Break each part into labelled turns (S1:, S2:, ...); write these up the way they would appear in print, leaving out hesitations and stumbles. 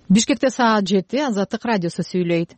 S1: Бишкекте саат 7 Азаттык радиосу сүйлөйт.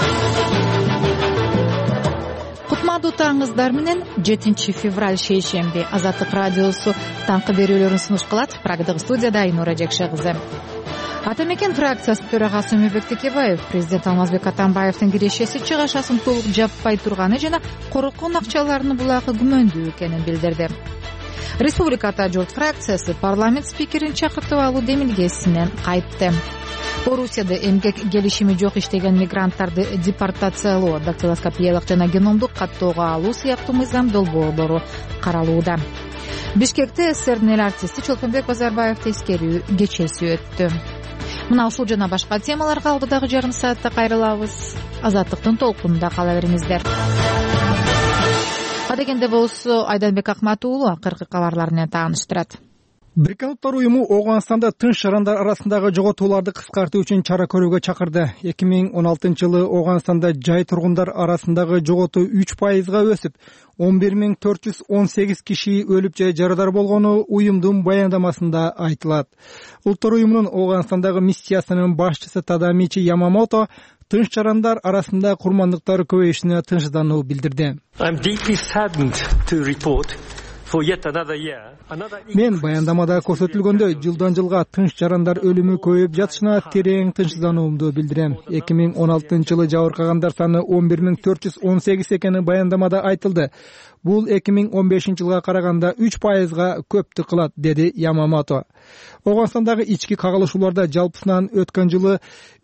S1: Кутмандуу таңыңыздар менен 7 февраль шейшемби Азаттык радиосу таңкы берүүлөрүн сунуш кылат. Прагдагы студияда Айнура Жекше кызы. Ата мекен фракциясы төрагасы Өмүрбек Текебаев президент Алмазбек Атамбаевдин кирешеси чыгашасын толук жаппай турганы жана корккон акчаларынын булагы күмөндүү экенин билдирди. Республика Ата журт фракциясы парламент спикерин чакыртып алуу демилгесинен кайтты. Орусияда эмгек келишими жок иштеген мигранттарды депортациялоо, дактилоскопиялык жана геномдук каттоого алуу сыяктуу мыйзам долбоорлору каралууда. Бишкекте СССРдин эл артисти Чолпонбек Базарбаевди эскерүү кечеси өттү. Мына ушул жана башка темаларга алдыдагы жарым саатта кайрылабыз. Азаттыктын толкунунда кала бериңиздер. Адегенде болсо Айданбек Акматуулу акыркы кабарлар менен тааныштырат.
S2: Бириккен Улуттар уюму Ооганстанда тынч жарандар арасындагы жоготууларды кыскартуу үчүн чара көрүүгө чакырды. 2016-жылы Ооганстанда жай тургундар арасындагы жоготуу 3%га өсүп, 11418 киши өлүп же жарадар болгону уюмдун баяндамасында айтылат. Улуттар уюмунун Ооганстандагы миссиясынын башчысы Тадамичи Ямамото тынч жарандар арасында курмандыктар көбөйүшүнө тынчсыздануу билдирди. Мен баяндамада көрсөтүлгөндөй жылдан жылга тынч жарандар өлүмү көбөйүп жатышына терең тынчсыздануумду билдирем. 2016-жылы жабыркагандар саны 11418 экени баяндамада айтылды. Бул 2015-жылга караганда 3%га көптү кылат, деди Ямамото. Ооганстандагы ички кагылышууларда жалпысынан өткөн жылы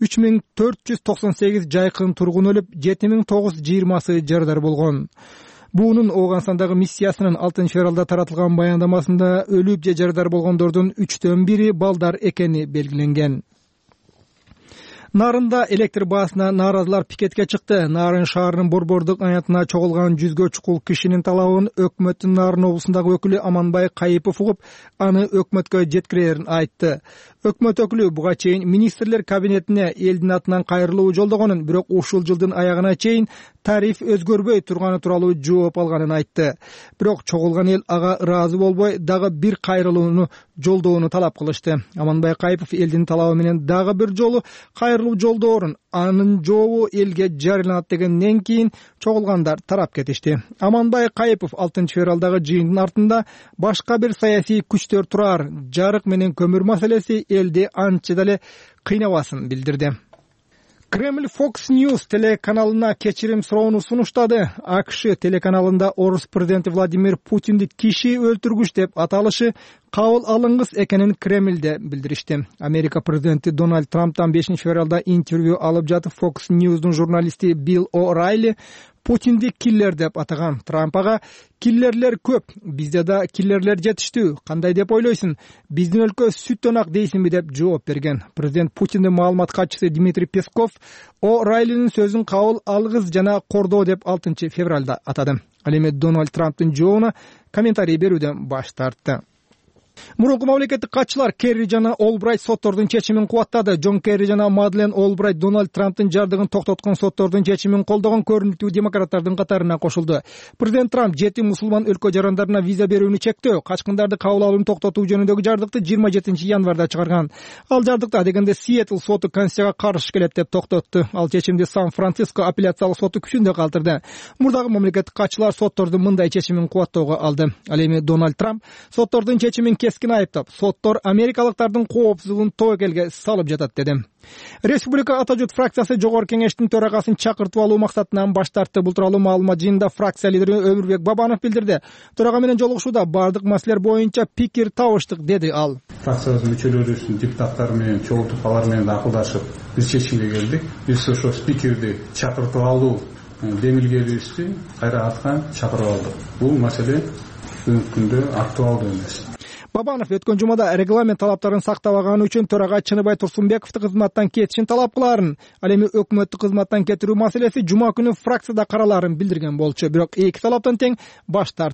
S2: 3498 жайкын тургун өлүп, 7920 жарадар болгон. Буунун Ооганстандагы миссиясынын 6 февралда таратылган баяндамасында өлүп же жарадар болгондордун 1/3 балдар экени белгиленген. Нарында электр баасына нааразылар пикетке чыкты. Нарын шаарынын борбордук аянтына чогулган 100гө чукул кишинин талабын өкмөттүн Нарын облусундагы өкүлү Аманбай Кайыпов угуп, аны өкмөткө жеткирерин айтты. Өкмөт өкүлү буга чейин министрлер кабинетине элдин атынан кайрылуу жолдогонун, бирок ушул жылдын аягына чейин тариф өзгөрбөй турганы тууралуу жооп алганын айтты. Бирок чогулган эл ага ыраазы болбой, дагы бир кайрылууну жолдоону талап кылышты. Аманбай Кайыпов элдин талабы менен дагы бир жолу кайрылуу жолдоорун, анын жообу элге жарыяланат дегенден кийин чогулгандар тарап кетишти. Аманбай Кайыпов 6 февралдагы жыйындын артында башка бир саясий күчтөр турар, жарык менен көмүр маселеси элди анча деле кыйнабасын билдирди. Кремль Fox News телеканалына кечирим суроону сунуштады. АКШ телеканалында орус президенти Владимир Путинди киши өлтүргүч деп аталышы кабыл алынгыс экенин Кремльде билдиришти. Америка президенти Дональд Трамптан 5 февралда интервью алып жатып Fox News'дун журналисти Билл О'Райли Путинди киллер деп атаган. Трампага киллерлер көп, бизде да киллерлер жетиштүү. Кандай деп ойлойсуң? Биздин өлкө сүттөн ак дейсиңби деп жооп берген. Президент Путиндин маалымат катчысы Дмитрий Песков О'Райлинин сөзүн кабыл алгыс жана кордоо деп 6 февралда атады. Ал эми Дональд Трамптын жообуна комментарий берүүдөн баш тартты. Мурунку мамлекеттик катчылар Керри жана Олбрайт соттордун чечимин кубаттады. Джон Керри жана Мадлен Олбрайт Дональд Трамптын жардыгын токтоткон соттордун чечимин колдогон көрүнүктүү демократтардын катарына кошулду. Президент Трамп 7 мусулман өлкө жарандарына виза берүүнү чектөө, качкындарды кабыл алууну токтотуу жөнүндөгү жардыкты 27 январда чыгарган. Ал жардыкта дегенде Сиэтл соту Конституцияга каршы келет деп токтотту. Ал чечимди Сан-Франциско апелляциялык соту күчүндө калтырды. Мурдагы мамлекеттик катчылар соттордун мындай чечимин кубаттоого алды. Ал эми Дональд Трамп соттордун чечимин кескин айыптап, соттор америкалыктардын коопсуздугун тобокелге салып жатат деди. Республика Ата журт фракциясы жогорку кеңештин төрагасын чакыртып алуу максатынан баш тартты. Бул тууралуу маалымат жыйынында фракция лидери Өмүрбек Бабанов билдирди. Төрага менен жолугушууда бардык маселелер боюнча пикир табыштык, деди ал.
S3: Фракциябыздын мүчөлөрүбүздүн депутаттары менен чогултуп, алар менен акылдашып, биз чечимге келдик. Биз ошо спикерди чакыртып алуу демилгебизди кайра арткан чакырып алдык. Бул маселе бүгүнкү күндө актуалдуу эмес.
S2: Бабанов өткөн жумада регламент талаптарын сактабаганы үчүн төрага Чыныбай Турсунбековду кызматтан кетишин талап кыларын, ал эми өкмөттү кызматтан кетирүү маселеси жума күнү фракцияда караларын билдирген болчу. Бирок эки талаптан тең баш тартты.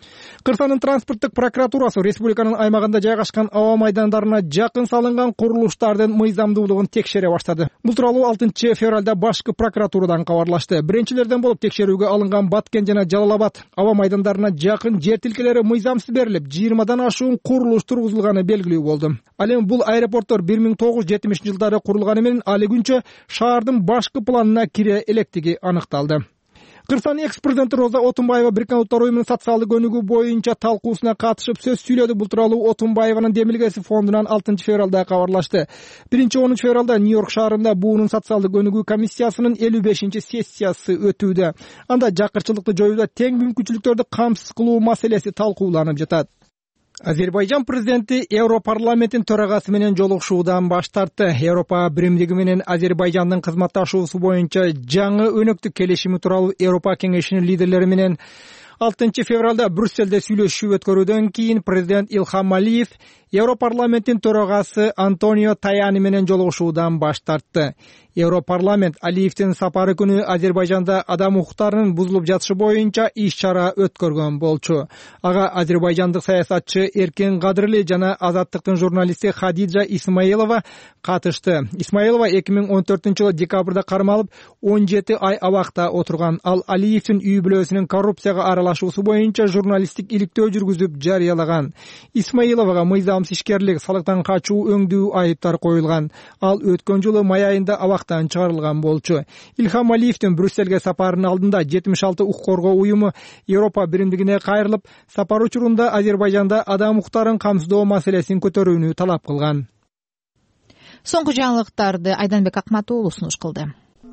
S2: Кырсанын транспорттук прокуратурасы республиканын аймагында жайгашкан аба майдандарына жакын салынган курулуштардын мыйзамдуулугун текшере баштады. Бул тууралуу 6 февралда башкы прокуратурадан кабарлашты. Биринчилерден болуп текшерүүгө алынган Баткен жана Жалал Абад аба майдандарына жакын жер тилкелери мыйзамсыз берилип, 20дан ашуун курулуш тургузулганы белгилүү болду. Ал эми бул аэропорттор 1970-жылдары курулганы менен али күнчө шаардын башкы планына кире электиги аныкталды. Кырсан экс-президенти Роза Отунбаева Бириккен Улуттар уюмунун социалдык өнүгүү боюнча талкуусуна катышып сөз сүйлөдү. Бул тууралуу Отунбаеванын демилгеси фондунан 6 февралда кабарлашты. 1-10 февралда Нью-Йорк шаарында буунун социалдык өнүгүү комиссиясынын 55-сессиясы өтүүдө. Анда жакырчылыкты жоюуда тең мүмкүнчүлүктөрдү камсыз кылуу маселеси талкууланып жатат. Азербайжан президенти Европарламенттин төрагасы менен жолугушуудан баш тартты. Европа биримдиги менен Азербайжандын кызматташуусу боюнча жаңы өнөктүк келишими тууралуу Европа кеңешинин лидерлери менен 6 февралда Брюсселде сүйлөшүү өткөрүүдөн кийин президент Илхам Алиев Европарламенттин төрагасы Антонио Таяни менен жолугушуудан баш тартты. Европарламент Алиевдин сапары күнү Азербайжанда адам укуктарынын бузулуп жатышы боюнча иш-чара өткөргөн болчу. Ага азербайжандык саясатчы Эркен Кадырли жана Азаттыктын журналисти Хадиджа Исмаилова катышты. Исмаилова 2014-жылы декабрда кармалып 17 ай абакта отурган. Ал Алиевдин үй бүлөсүнүн коррупцияга аралашуусу боюнча журналисттик иликтөө жүргүзүп жарыялаган. Исмаиловага мыйзамсыз ишкерлик, салыктан качуу, өңдүү айыптар коюлган. Ал өткөн жылы май айында абактан чыгарылган болчу. Илхам Алиевдин Брюссельге сапарынын алдында 76 укук коргоо уюму Европа биримдигине кайрылып, сапар учурунда Азербайжанда адам укуктарын камсыздоо маселесин көтөрүүнү талап кылган.
S1: Соңку жаңылыктарды Айданбек Акмат уулу сунуш кылды.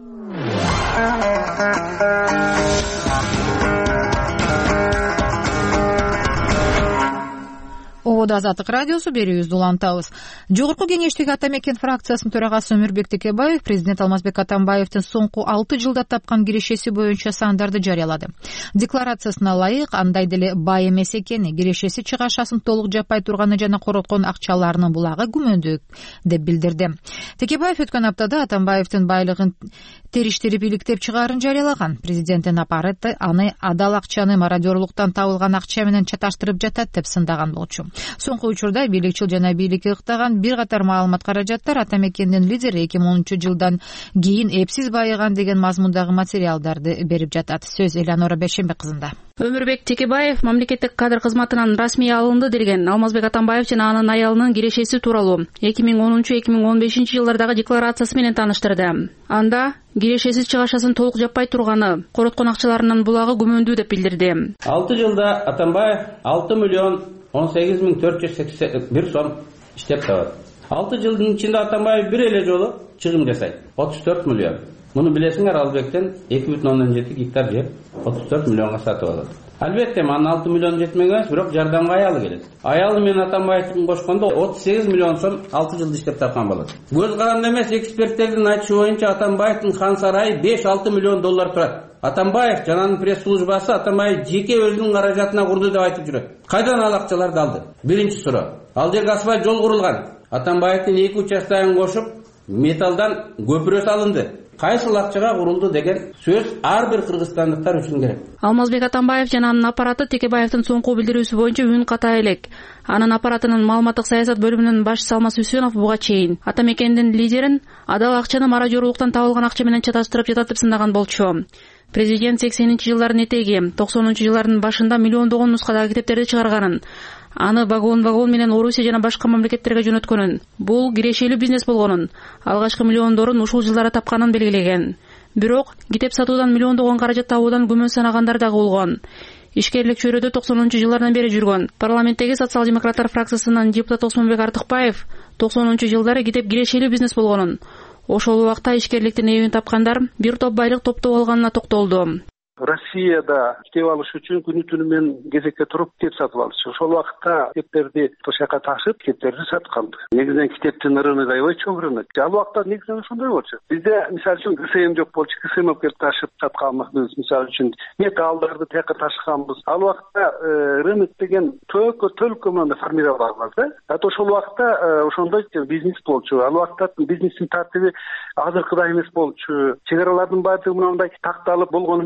S1: Ободо Азаттык радиосу берүүбүздү улантабыз. Жогорку кеңештеги Атамекен фракциясынын төрагасы Өмүрбек Текебаев президент Алмазбек Атамбаевдин соңку 6 жылда тапкан кирешеси боюнча сандарды жарыялады. Декларациясына ылайык, андай деле бай эмес экени, кирешеси чыгашасын толук жаппай турганы жана короткон акчаларынын булагы күмөндүү деп билдирди. Текебаев өткөн аптада Атамбаевдин байлыгын териштирип иликтеп чыгаарын жарыялаган. Президенттин аппараты аны адал акчаны мародёрлуктан табылган акча менен чаташтырып жатат деп сындаган болчу. Соңку учурда бийликчил жана бийликке ыктаган бир катар маалымат каражаттар Атамекендин лидери 2010-жылдан кийин эпсиз байыган деген мазмундагы материалдарды берип жатат. Сөз Элеонора Бейшенбек кызында.
S4: Өмүрбек Текебаев мамлекеттик кадр кызматынан расмий алынды делген Алмазбек Атамбаев жана анын аялынын кирешеси тууралуу 2010-2015 жылдардагы декларациясы менен тааныштырды. Анда кирешесиз чыгашасын толук жаппай турганы, короткон акчаларынын булагы күмөндүү деп билдирди.
S5: 6 жылда Атамбаев 6.18.481 сом иштеп табат. 6 жылдын ичинде Атамбаев бир эле жолу чыгым жасайт. 34 миллион. Муну билесиңер, Албектен 2,7 гектар жер 34 миллионга сатып алат. Албетте, анын 6 миллион жетмеген эмес, бирок жардамга аялы келет. Аялы менен Атамбаевдин кошкондо 38 миллион сом 6 жылда иштеп тапкан болот. Көз каранды эмес, эксперттердин айтышы боюнча Атамбаевдин хан сарайы 5-6 миллион доллар турат. Атамбаев жана анын пресс-службасы Атамбаев жеке өзүнүн каражатына курду деп айтып жүрөт. Кайдан ал акчаларды алды? Биринчи суроо. Ал жерге асфальт жол курулган. Атамбаевдин 2 участогун кошуп, металлдан көпүрө салынды. Кайсыл акчага курулду деген сөз ар бир кыргызстандыктар үчүн керек.
S4: Алмазбек Атамбаев жана анын аппараты Текебаевдин соңку билдирүүсү боюнча үн ката элек. Анын аппаратынын маалыматтык саясат бөлүмүнүн башчысы Алмаз Үсөнов буга чейин Атамекендин лидерин адал акчаны мародёрлуктан табылган акча менен чаташтырып жатат деп сындаган болчу. Президент 80-жылдардын этеги, 90-жылдардын башында миллиондогон нускадагы китептерди чыгарганын, аны вагон менен Орусия жана башка мамлекеттерге жөнөткөнүн, бул кирешелүү бизнес болгонун, алгачкы миллиондорун ушул жылдары тапканын белгилеген. Бирок китеп сатуудан миллиондогон каражат табуудан күмөн санагандар дагы болгон. Ишкерлик чөйрөдө 90-жылдардан бери жүргөн парламенттеги социал-демократтар фракциясынын депутаты Осмонбек Артыкбаев 90-жылдары китеп кирешелүү бизнес болгонун, ошол убакта ишкерликтин эбин тапкандар бир топ байлык топтоп алганына токтолду.
S6: Россияда китеп алыш үчүн күнү түнү менен кезекке туруп китеп сатып алышчу. Ошол убакта китептерди тошакка ташып, китептерди сатып калды. Негизинен китептин рыногу аябай чоң рынок. Ал убакта негизинен ошондой болчу. Бизде мисалы үчүн КСМ жок болчу. КСМ келип ташып сатканбыз. Мисалы үчүн металлдарды тияка ташыганбыз. Ал убакта рынок деген только мындай формировалган да. Ошол убакта ошондой бизнес болчу. Ал убакта бизнестин тартиби азыркыдай эмес болчу. Чек аралардын баардыгы мындай такталып болгону менен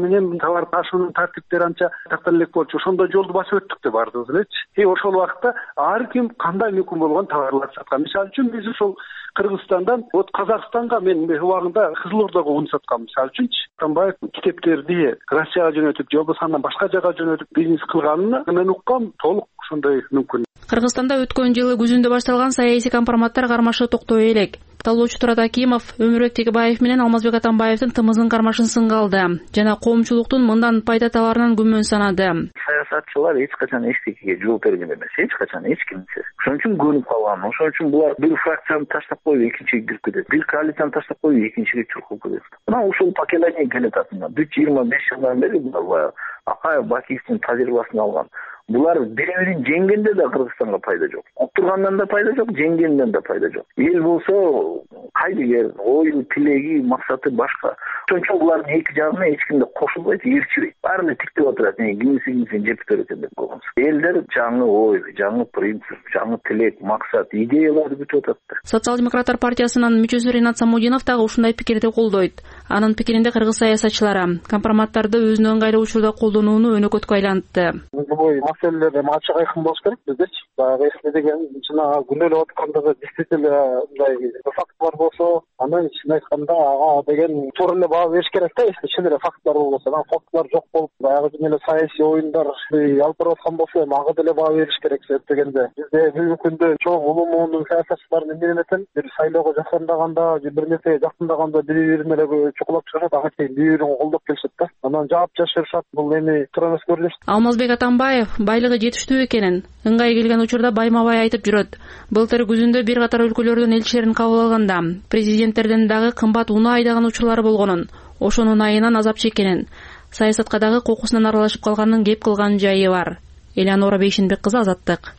S6: товар ташуунун тартиптери анча тактан элек болчу, ошондо жолду басып өттүк да бардыгыбыз элечи. Ошол убакта ар ким кандай мүмкүн болгон товарларды саткан. Мисалы үчүн биз ушул Кыргызстандан вот Казакстанга мен убагында Кызыл Ордого un саткам. Мисалы үчүнчү Атамбаев китептерди Россияга жөнөтүп, же болбосо андан башка жака жөнөтүп бизнес кылганын мен уккам, толук ошондой мүмкүн.
S4: Кыргызстанда өткөн жылы күзүндө башталган саясий компроматтар кармашы токтой элек. Талоочу Турат Акимов Өмүрбек Текебаев менен Алмазбек Атамбаевдин тымызын кармашын сынга алды жана коомчулуктун мындан пайда табарынан күмөн санады.
S7: Саясатчылар эч качан эчтекеге жол берген эмес, эч качан эч кимсе. Ошон үчүн көнүп калган. Ошон үчүн булар бир фракцияны таштап коюп экинчиге кирип кетет, бир коалицияны таштап коюп экинчиге чуркуп кетет. Мына ушул поколение келет атында 25 жылдан бери булар Акаев, Бакиевдин тажрыйбасын алган. Булар бири-бирин жеңгенде да Кыргызстанга пайда жок. Отургандан да пайда жок, жеңгенден да пайда жок. Эл болсо кайдыгер, ою, тилеги, максаты башка. Ошон үчүн булардын эки жагына эч ким да кошулбайт, ээрчибейт. Баары эле тиктеп отурат, кимисин жеп берет деп койгонбуз. Элдер жаңы ой, жаңы принцип, жаңы тилек, максат, идеяларды бүтүп атат да.
S4: Социал-демократтар партиясынын мүчөсү Ринат Самудинов дагы ушундай пикирди колдойт. Анын пикиринде кыргыз саясатчылары компроматтарды өзүнө ыңгайлуу учурда колдонууну өнөкөткө айлантты.
S6: Маселелер ачык айкын болуш керек биздерчи. Баягы эсме деген жана күнөөлөп аткандыгы действительно мындай фактлар болсо, анан чын айтканда ага деген туура эле баа бериш керек да. Чын эле фактлар болбосо, анан фактлар жок болуп, баягы эле саясий оюндар алып барып аткан болсо, ага деле баа бериш керек дегенде. Бизде бүгүнкү күндө чоң улуу саясатчылар эмне экен, бир шайлоого жакындаганда, же бир нерсеге жакындаганда бири-бирине эле чукулап чыгышат, ага чейин бири-бирин колдоп келишет да. Анан жаап жашырышат, бул эми туура эмес көрүнүш.
S4: Алмазбек Атамбаев байлыгы жетиштүү экенин ыңгай келген учурда байма-бай айтып жүрөт. Былтыр күзүндө бир катар өлкөлөрдүн элчилерин кабыл алганда президенттерден дагы кымбат унаа айдаган учурлары болгонун, ошонун айынан азап чеккенин, саясатка дагы кокусунан аралашып калганын кеп кылган жайы бар. Элеонора Бейшенбек кызы, Азаттык.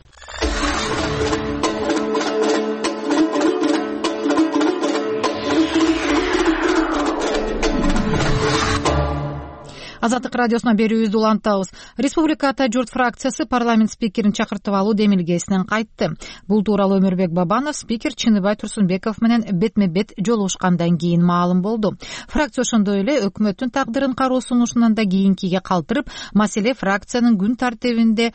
S1: Азаттык радиосуна берүүбүздү улантабыз. Республика Ата журт фракциясы парламент спикерин чакыртып алуу демилгесинен кайтты. Бул тууралуу Өмүрбек Бабанов спикер Чыныбай Турсунбеков менен бетме-бет жолугушкандан кийин маалым болду. Фракция ошондой эле өкмөттүн тагдырын кароо сунушунан да кийинкиге калтырып, маселе фракциянын күн тартибинде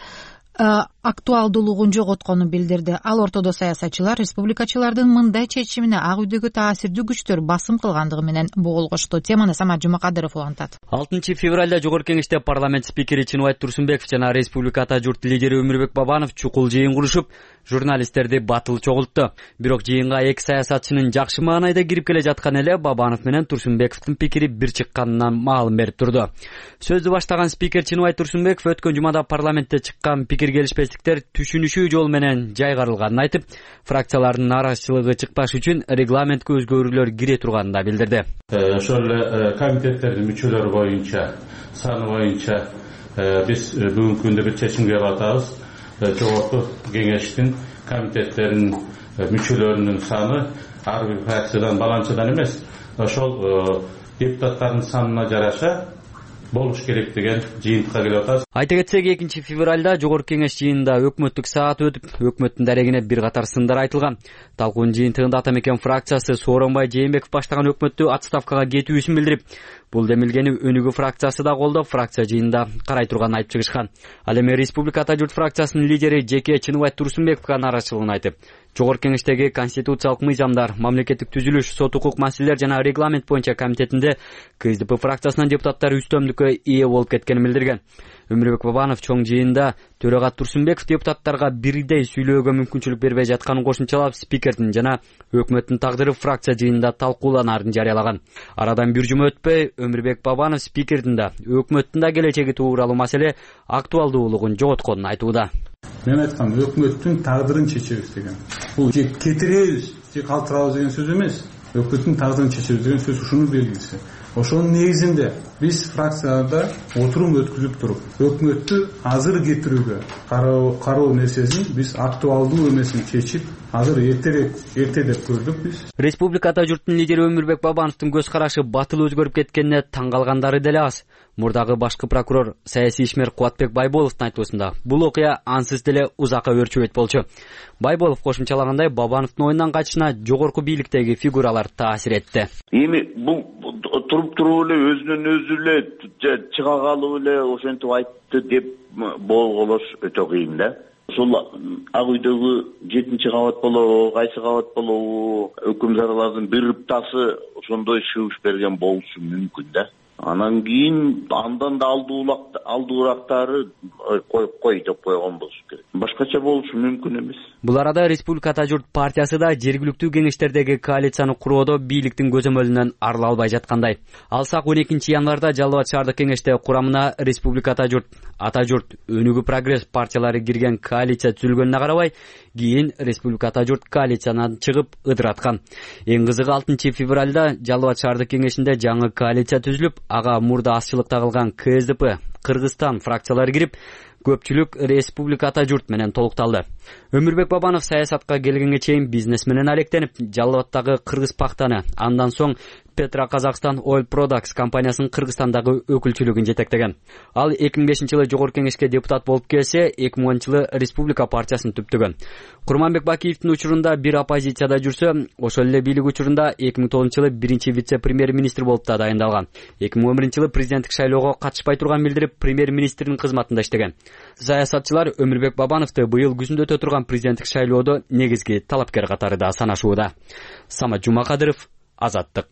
S1: актуалдуулугун жоготконун билдирди. Ал ортодо саясатчылар республикачылардын мындай чечимине ак үйдөгү таасирдүү күчтөр басым кылгандыгы менен болгошту. Теманы Самат Жумакадыров улантат.
S8: 6 февралда жогорку кеңеште парламент спикери Чыныбай Турсунбеков жана Республика Ата журт лидери Өмүрбек Бабанов чукул жыйын курушуп, журналисттерди батыл чогултту. Бирок жыйынга эки саясатчынын жакшы маанайда кирип келе жаткан эле Бабанов менен Турсунбековдун пикири бир чыкканынан маалым берип турду. Сөздү баштаган спикер Чыныбай Турсунбеков өткөн жумада парламентте чыккан пикир келишпестиктер түшүнүшүү жол менен жайгарылганын айтып, фракциялардын нааразычылыгы чыкпаш үчүн регламентке өзгөрүүлөр кире турганын да билдирди.
S3: Ошол эле комитеттердин мүчөлөрү боюнча, саны боюнча биз бүгүнкү күндө бир чечимге барабыз. Жогорку кеңештин комитеттеринин мүчөлөрүнүн саны ар бир фракциядан баланчадан эмес, ошол депутаттардын санына жараша болуш керек деген жыйынтыкка келип атабыз.
S8: Айта кетсек, 2 февралда жогорку кеңеш жыйынында өкмөттүк саат өтүп, өкмөттүн дарегине бир катар сындар айтылган. Талкуунун жыйынтыгында Атамекен фракциясы Сооронбай Жээнбеков баштаган өкмөттү отставкага кетүүсүн билдирип, бул демилгени Өнүгүү фракциясы да колдоп, фракция жыйынында карай турганын айтып чыгышкан. Ал эми Республика Ата журт фракциясынын лидери Жеке Чыныбай Турсунбековго нааразычылыгын айтып, жогорку кеңештеги конституциялык мыйзамдар, мамлекеттик түзүлүш, сот укук маселелер жана регламент боюнча комитетинде КСДП фракциясынын депутаттары үстөмдүккө ээ болуп кеткенин билдирген. Өмүрбек Бабанов чоң жыйында төрага Турсунбеков депутаттарга бирдей сүйлөөгө мүмкүнчүлүк бербей жатканын кошумчалап, спикердин жана өкмөттүн тагдыры фракция жыйынында талкууланаарын жарыялаган. Арадан бир жума өтпөй, Өмүрбек Бабанов спикердин да, өкмөттүн да келечеги тууралуу маселе актуалдуулугун жоготконун айтууда.
S3: Мен айткам, өкмөттүн тагдырын чечебиз деген. Бул же кетиребиз, же калтырабыз деген сөз эмес. Өкмөттүн тагдырын чечебиз деген сөз ушунун белгиси. Ошонун негизинде биз фракцияда отурум өткүзүп туруп, өкмөттү азыр кетирүүгө кароо нерсесин биз актуалдуу эмесин чечип, азыр эрте деп көрдүк биз.
S8: Республика Ата журттун лидери Өмүрбек Бабановдун көз карашы батыл өзгөрүп кеткенине таң калгандары деле аз. Мурдагы башкы прокурор саясий ишмер Кубатбек Байболовдун айтуусунда бул окуя ансыз деле узакка өрчүбөт болчу. Байболов кошумчалагандай Бабановдун оюндан качышына жогорку бийликтеги фигуралар таасир этти.
S9: Эми бул туруп эле өзүнөн өзү эле чыга калып эле ошентип айтты деп болголош өтө кыйын да. Ошол ак үйдөгү 7-кабат болобу, кайсы кабат болобу, өкүм заралардын бир ыптасы ошондой шыбыш берген болушу мүмкүн да. Анан кийин андан да алдуурактары кой деп койгон болушу керек. Башкача болушу мүмкүн эмес.
S8: Бул арада Республика Ата журт партиясы да жергиликтүү кеңештердеги коалицияны куроодо бийликтин көзөмөлүнөн арыла албай жаткандай. Алсак 12 январда Жалал Абад шаардык кеңеште курамына Республика Ата журт, Өнүгүү прогресс партиялары кирген коалиция түзүлгөнүнө карабай, кийин Республика Ата журт коалициянан чыгып ыдыраткан. Эң кызыгы 6 февралда Жалал Абад шаардык кеңешинде жаңы коалиция түзүлүп, ага мурда азчылыкта калган КСДП, Кыргызстан фракциялары кирип, көпчүлүк Республика Ата журт менен толукталды. Өмүрбек Бабанов саясатка келгенге чейин бизнес менен алектенип, Жалал Абадтагы Кыргыз пактаны, андан соң Петра Казакстан Oil Products компаниясынын Кыргызстандагы өкүлчүлүгүн жетектеген. Ал 2005-жылы жогорку кеңешке депутат болуп келсе, 2010-жылы Республика партиясын түптөгөн. Курманбек Бакиевдин учурунда бир оппозицияда жүрсө, ошол эле бийлик учурунда 2009-жылы биринчи вице-премьер-министр болуп да дайындалган. 2011-жылы президенттик шайлоого катышпай турган билдирип, премьер-министрдин кызматында иштеген. Саясатчылар Өмүрбек Бабановду быйыл күзүндө өтө турган президенттик шайлоодо негизги талапкер катарында санашууда. Самат Жумакадыров, Азаттык.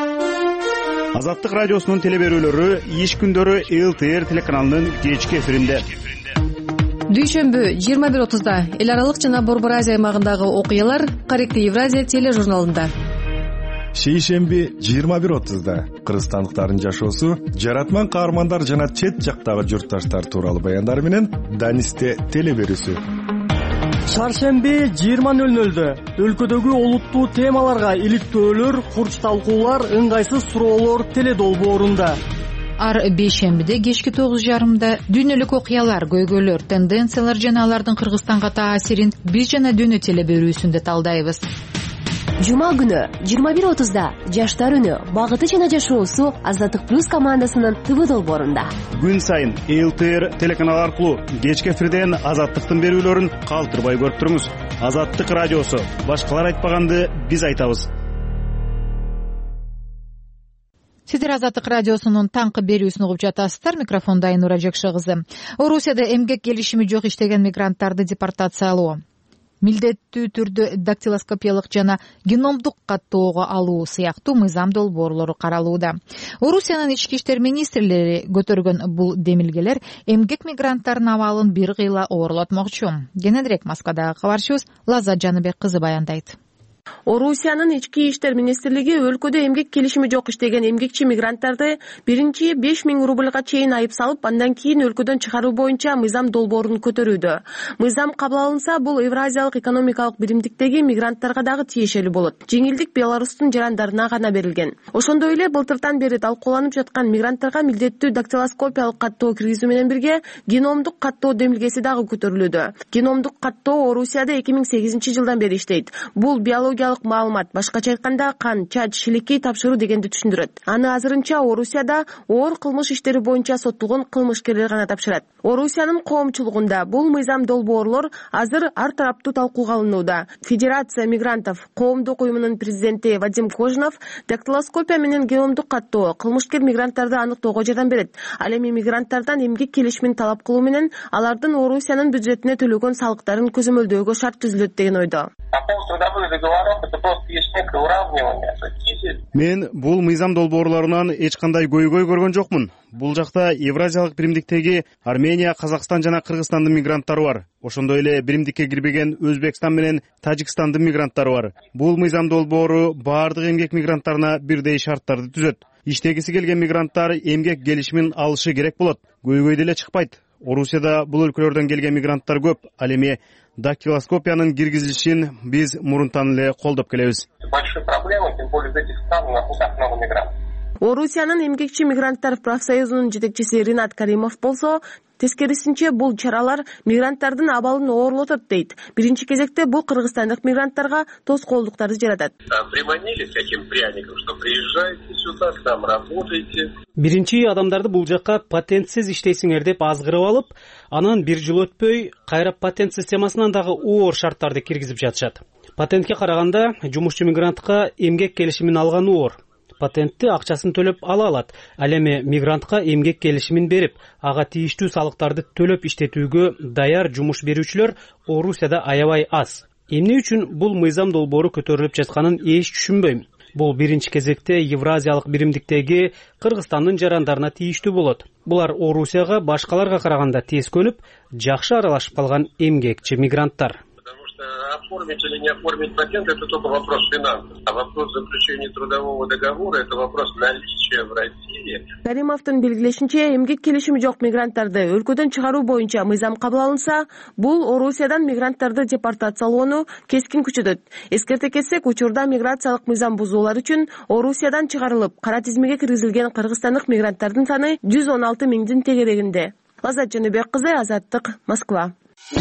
S10: Азаттык радиосунун теле берүүлөрү иш күндөрү ЛТР телеканалынын кечки эфиринде.
S11: Дүйшөмбү 21:30-да эл аралык жана Борбор Азия аймагындагы окуялар Корректный Евразия тележурналында.
S12: Шейшемби 21:30-да кыргызстандыктардын жашоосу, жаратман каармандар жана чет жактагы журтташтар тууралуу баяндар менен Данисте теле берүүсү.
S13: Чаршемби 20:00-дө өлкөдөгү олуттуу темаларга иликтөөлөр, курч талкуулар, ыңгайсыз суроолор теле долбоорунда.
S1: Ар бейшембиде кечки 9:30-да дүйнөлүк окуялар, көйгөйлөр, тенденциялар жана алардын Кыргызстанга таасирин биз жана дүйнө теле берүүсүндө талдайбыз.
S14: Жума күнү 21:30-да жаштар үнү, багыты жана жашоосу Азаттык плюс командасынын ТВ долбоорунда.
S10: Күн сайын ЛТР телеканалы аркылуу кечки эфирден Азаттыктын берүүлөрүн калтырбай көрүп туруңуз. Азаттык радиосу, башкалар айтпаганды биз айтабыз.
S1: Сиздер Азаттык радиосунун таңкы берүүсүн угуп жатасыздар. Микрофондо Айнура Жекше кызы. Орусияда эмгек келишими жок иштеген мигранттарды депортациялоо, милдеттүү түрдө дактилоскопиялык жана геномдук каттоого алуу сыяктуу мыйзам долбоорлору каралууда. Орусиянын ички иштер министрлери көтөргөн бул демилгелер эмгек мигранттардын абалын бир кыйла оорлотмокчу. Кененирээк Москвадагы кабарчыбыз Лаззат Жаныбек кызы баяндайт.
S11: Орусиянын ички иштер министрлиги өлкөдө эмгек келишими жок иштеген эмгекчи мигранттарды биринчи 5000 рубльга чейин айып салып, андан кийин өлкөдөн чыгаруу боюнча мыйзам долбоорун көтөрүүдө. Мыйзам кабыл алынса, бул Евразиялык экономикалык биримдиктеги мигранттарга дагы тиешелүү болот. Жеңилдик Беларустун жарандарына гана берилген. Ошондой эле былтыртан бери талкууланып жаткан мигранттарга милдеттүү дактилоскопиялык каттоо киргизүү менен бирге геномдук каттоо демилгеси дагы көтөрүлүүдө. Геномдук каттоо Орусияда 2008-жылдан бери иштейт. Бул биологиялык маалымат, башкача айтканда кан, чач, шилекей тапшыруу дегенди түшүндүрөт. Аны азырынча Орусияда оор кылмыш иштери боюнча соттолгон кылмышкерлер гана тапшырат. Орусиянын коомчулугунда бул мыйзам долбоорлор азыр ар тараптуу талкууга алынууда. Федерация мигрантов коомдук уюмунун президенти Вадим Кожинов дактилоскопия менен геномдук каттоо кылмышкер мигранттарды аныктоого жардам берет. Ал эми мигранттардан эмгек келишимин талап кылуу менен алардын Орусиянын бюджетине төлөгөн салыктарын көзөмөлдөөгө шарт түзүлөт деген ойдо.
S10: Мен бул мыйзам долбоорлорунан эч кандай көйгөй көргөн жокмун. Бул жакта Евразиялык биримдиктеги Армения, Казакстан жана Кыргызстандын мигранттары бар. Ошондой эле биримдикке кирбеген Өзбекстан менен Тажикстандын мигранттары бар. Бул мыйзам долбоору баардык эмгек мигранттарына бирдей шарттарды түзөт. Иштегиси келген мигранттар эмгек келишимин алышы керек болот. Көйгөй деле чыкпайт. Орусияда бул өлкөлөрдөн келген мигранттар көп. Ал эми дактилоскопиянын киргизилишин биз мурунтан эле колдоп келебиз.
S11: Орусиянын эмгекчи мигранттар профсоюзунун жетекчиси Ринат Каримов болсо, Тескерисинче бул чаралар мигранттардын абалын оорлотот дейт. Биринчи кезекте бул кыргызстандык мигранттарга тоскоолдуктарды жаратат.
S15: Приманили таким пряником, что приезжайте сюда, там работайте.
S16: Биринчи адамдарды бул жакка патентсиз иштейсиңер деп азгырып алып, анан бир жыл өтпөй кайра патент системасынан дагы оор шарттарды киргизип жатышат. Патентке караганда жумушчу мигрантка эмгек келишимин алган оор. Патентти акчасын төлөп ала алат. Ал эми мигрантка эмгек келишимин берип, ага тийиштүү салыктарды төлөп иштетүүгө даяр жумуш берүүчүлөр Орусияда аябай аз. Эмне үчүн бул мыйзам долбоору көтөрүлүп жатканын эч түшүнбөйм. Бул биринчи кезекте Евразиялык биримдиктеги Кыргызстандын жарандарына тийиштүү болот. Булар Орусияга башкаларга караганда тез көнүп, жакшы аралашып калган эмгекчи мигранттар.
S15: Оформить или не оформить патент – это только вопрос финансов. А вопрос заключения трудового договора – это вопрос наличия в России.
S11: Каримовдун белгилешинче, эмгек келишими жок мигранттарды өлкөдөн чыгаруу боюнча мыйзам кабыл алынса, бул Орусиядан мигранттарды депортациялоону кескин күчөтөт. Эскерте кетсек, учурда миграциялык мыйзам бузуулар үчүн Орусиядан чыгарылып, кара тизмеге киргизилген кыргызстандык мигранттардын саны 116 миңдин тегерегинде. Лаззат Жаныбек кызы, Азаттык, Москва.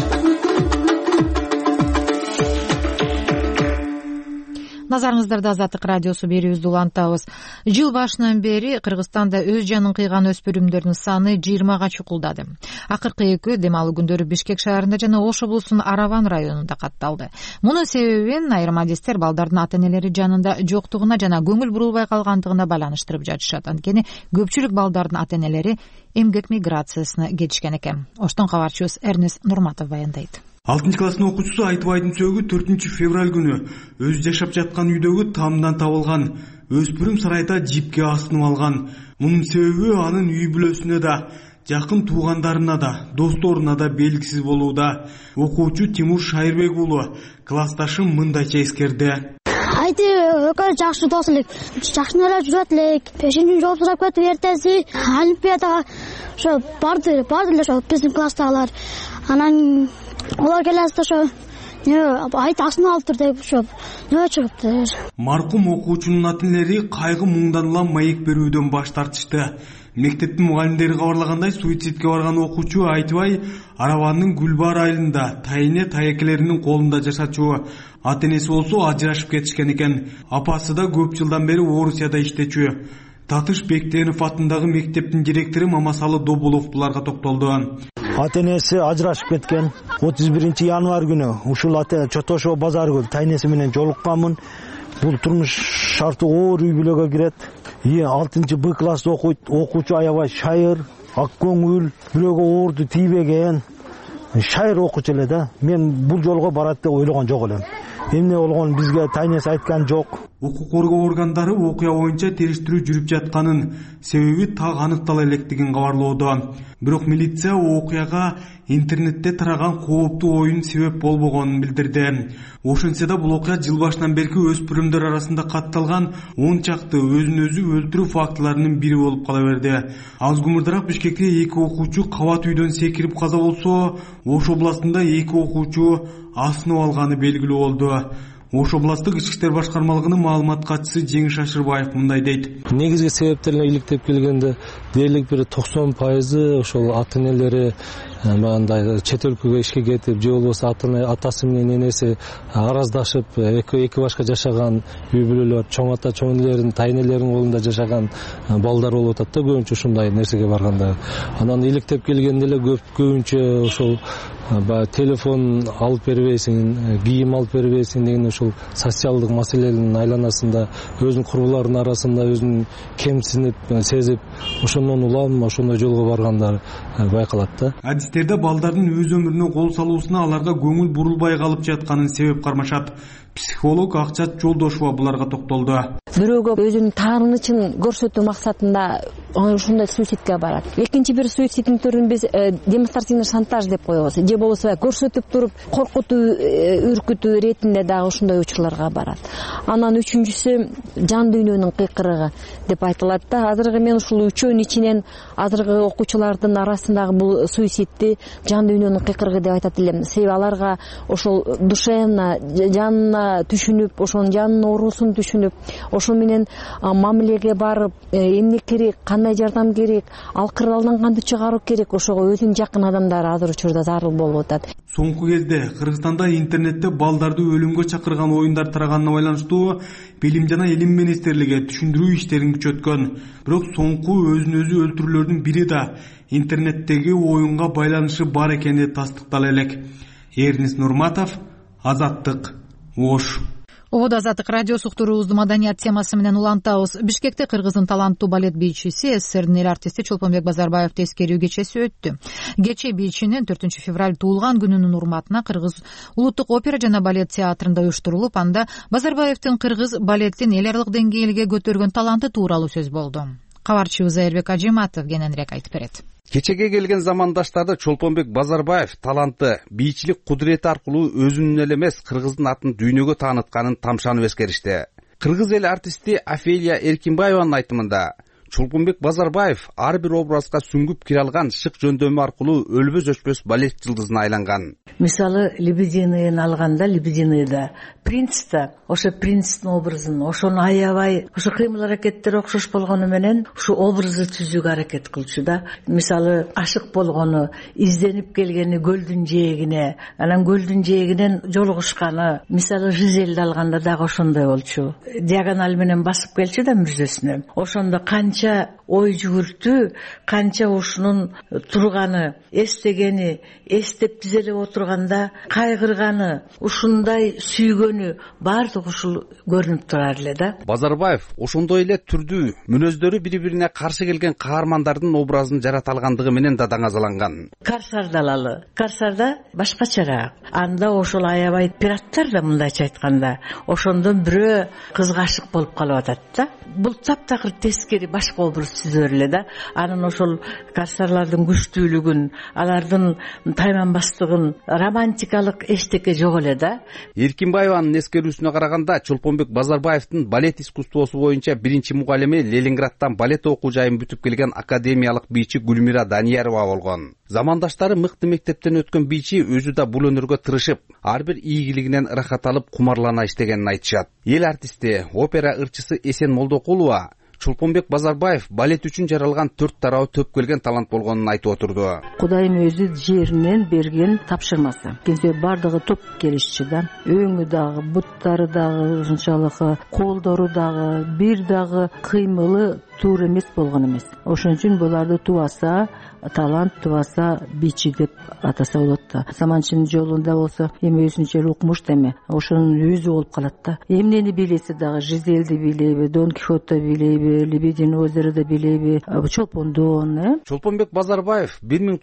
S1: Назарыңыздарда Азаттык радиосу берүүбүздү улантабыз. Жыл башынан бери Кыргызстанда өз жанын кыйган өспүрүмдөрдүн саны 20га чукулдады. Акыркы экөө дем алуу күндөрү Бишкек шаарында жана Ош облусунун Араван районунда катталды. Мунун себебин айрым адистер балдардын ата-энелери жанында жоктугуна жана көңүл бурулбай калгандыгына байланыштырып жатышат. Анткени көпчүлүк балдардын ата-энелери эмгек миграциясына кетишкен экен. Оштон кабарчыбыз Эрнес Нурматов баяндайт.
S17: 6-класстын окуучусу Айтыбайдын сөөгү 4-февраль күнү өз жашап жаткан үйдөгү тамдан табылган. Өспүрүм сарайда жипке асынып алган. Мунун себеби анын үй бүлөсүнө да, жакын туугандарына да, досторуна да белгисиз болууда. Окуучу Тимур Шайырбек уулу классташым мындайча эскерди.
S18: Айты өкө жакшы дос элек, жакшы эле жүрөт элек. Пешинин жооп сурап кетип эртеси олимпиадага ошо барды эле ошо биздин класстагылар. Анан олар келесиде ошо айт асынып алыптыр деп ошо нөө чыгыптыр.
S17: Маркум окуучунун ата-энелери кайгы муңдан улам маек берүүдөн баш тартышты. Мектептин мугалимдери кабарлагандай, суицидке барган окуучу Айтыбай Араванын Гүлбар айылында тайыне таекелеринин колунда жашачу. Ата-энеси болсо ажырашып кетишкен экен. Апасы да көп жылдан бери Орусияда иштечү. Татыш Бектенов атындагы мектептин директору Мамасалы Добулов буларга токтолду.
S19: Ата-энеси ажырашып кеткен. 31 январь күнү ушул Чотошо базарга тайнеси менен жолукканмын. Бул турмуш шарты оор үй бүлөгө кирет. 6-Б класста окуйт. Окуучу аябай шайыр, ак көңүл, бирөөгө оорду тийбеген. Шайыр окуучу эле да. Мен бул жолго барат деп ойлогон жок элем. Эмне болгон бизге тайнес айткан жок.
S17: Укук коргоо органдары окуя боюнча териштирүү жүрүп жатканын, себеби так аныктала электигин кабарлоодо. Бирок милиция окуяга интернетте тараган кооптуу оюн себеп болбогонун билдирди. Ошентсе да бул окуя жыл башынан берки өспүрүмдөр арасында катталган 10 чакты өзүн өзү өлтүрүү фактыларынын бири болуп кала берди. Аз гумурдараак Бишкекте 2 окуучу кабат үйдөн секирип каза болсо, Ош областында 2 окуучу асынып алганы белгилүү болду. Ош областык ички иштер башкармалыгынын маалымат катчысы Жеңиш Ашырбаев мындай дейт.
S20: Негизги себептерине иликтеп келгенде дээрлик бир 90% ошол ата-энелери мындай чет өлкөгө ишке кетип, же болбосо атасы менен энеси араздашып, эки башка жашаган үй бүлөлөр, чоң ата, чоң энелерин, тайнелеринин колунда жашаган балдар болуп атат да, көбүнчө ушундай нерсеге барганда. Анан иликтеп келгенде эле көбүнчө ошол телефон алып бербейсиң, кийим алып бербейсиң деген ошол социалдык маселенин айланасында өзүнүн курбуларынын арасында өзүн кемсинип, сезип, ошондон улам ошондой жолго баргандар байкалат да.
S17: Адистерде балдардын өз өмүрүнө кол салуусуна аларга көңүл бурулбай калып жатканын себеп кармашат. Психолог Акчат Жолдошова буларга токтолду.
S21: Бирөөгө өзүнүн таарынычын көрсөтүү максатында ошондой суицидке барат. Экинчи бир суицидтин түрүн биз демонстративный шантаж деп коебуз. Же болбосо көрсөтүп туруп коркутуу, үркүтүү иретинде дагы ошондой учурларга барат. Анан үчүнчүсү жан дүйнөнүн кыйкырыгы деп айтылат да. Азыркы мен ушул үчөөнүн ичинен азыркы окуучулардын арасындагы бул суицидти жан дүйнөнүн кыйкырыгы деп айтат элем. Себеби аларга ошол душевно, жанына түшүнүп, ошонун жанынын оорусун түшүнүп, ошо менен мамилеге барып, эмнекери кандай кандай жардам керек, ал кырдаалдан кантип чыгаруу керек, ошого өзүнүн жакын адамдары азыр учурда зарыл болуп атат.
S17: Соңку кезде Кыргызстанда интернетте балдарды өлүмгө чакырган оюндар тараганына байланыштуу Билим жана Илим министрлиги түшүндүрүү иштерин күчөткөн. Бирок соңку өзүн өзү өлтүрүүлөрдүн бири да интернеттеги оюнга байланышы бар экени тастыктала элек. Эрнис Нурматов, Азаттык, Ош.
S1: Обод Азаттык радиосу уктуруубузду маданият темасы менен улантабыз. Бишкекте Кыргыздын таланттуу балет бийчиси, СССРдин эл артисти Чолпонбек Базарбаев эскерүү кечеси өттү. Кече бийчинин 4-февраль туулган күнүнүн урматына Кыргыз улуттук опера жана балет театрында уюштурулуп, анда Базарбаевдин кыргыз балеттин эл аралык деңгээлге көтөргөн таланты тууралуу сөз болду. Кабарчыбыз Айырбек Ажиматов кененирээк айтып берет.
S2: Кечеге келген замандаштарды Чолпонбек Базарбаев таланты, бийчилик кудурети аркылуу өзүнүн эле эмес, Кыргыздын атын дүйнөгө таанытканын тамшанып эскеришти. Кыргыз эл артисти Афелия Эркинбаеванын айтымында Чолпонбек Базарбаев ар бир образга сүңгүп кире алган шык жөндөмү аркылуу өлбөс өчпөс балет жылдызына айланган.
S22: Мисалы, Лебединыйын алганда, Лебединыйда принцта, ошо принцтин образын, ошону аябай, ошо кыймыл аракеттери окшош болгону менен ушу образды түзүүгө аракет кылчу да. Мисалы, ашык болгону, изденип келгени көлдүн жээгине, анан көлдүн жээгинен жолугушканы, мисалы, Жизельди алганда дагы ошондой болчу. Диагональ менен басып келчү да мүрзөсүнө. Ошондо канча ой жүгүртүү, канча ушунун турганы, эстегени, эстеп түзелип отурганда кайгырганы, ушундай сүйгөнү баардыгы ушул көрүнүп турар эле да.
S2: Базарбаев ошондой эле түрдүү, мүнөздөрү бири-бирине каршы келген каармандардын образын жарата алгандыгы менен да даңазаланган.
S22: Карсарды алалы. Карсарда башкачараак. Анда ошол аябай пираттар да, мындайча айтканда, ошондон бирөө кызга ашык болуп калып атат да. Бул таптакыр тескери башка образ түзөр эле да. Анын ошол карсарлардын күчтүүлүгүн, алардын тайманбастыгын, романтикалык эчтеке жок эле да.
S2: Эркинбаеванын эскерүүсүнө караганда, Чолпонбек Базарбаевдин балет искусствосу боюнча биринчи мугалими Ленинградтан балет окуу жайын бүтүп келген академиялык бийчи Гүлмира Даниярова болгон. Замандаштары мыкты мектептен өткөн бийчи өзү да бул өнөргө тырышып, ар бир ийгилигинен ырахат алып, кумарлана иштегенин айтышат. Эл артисти, опера ырчысы Эсен Молдокулова Чолпонбек Базарбаев балет үчүн жаралган төрт тарабы төп келген талант болгонун айтып отурду.
S22: Кудайым өзү жеринен берген тапшырмасы. Кенсе бардыгы топ келишчи да. Өңү дагы, буттары дагы, ушунчалык колдору дагы, бир дагы кыймылы туура эмес болгон эмес. Ошон үчүн буларды тубаса, талант тубаса бийчи деп атаса болот да. Саманчынын жолунда болсо эми өзүнчө укмуш деме, ошонун өзү болуп калат да. Эмнени билеси дагы, Жизельди билеби, Дон Кихотто билеби, Лебедин озерода билеби, Чолпондон.
S2: Чолпонбек Базарбаев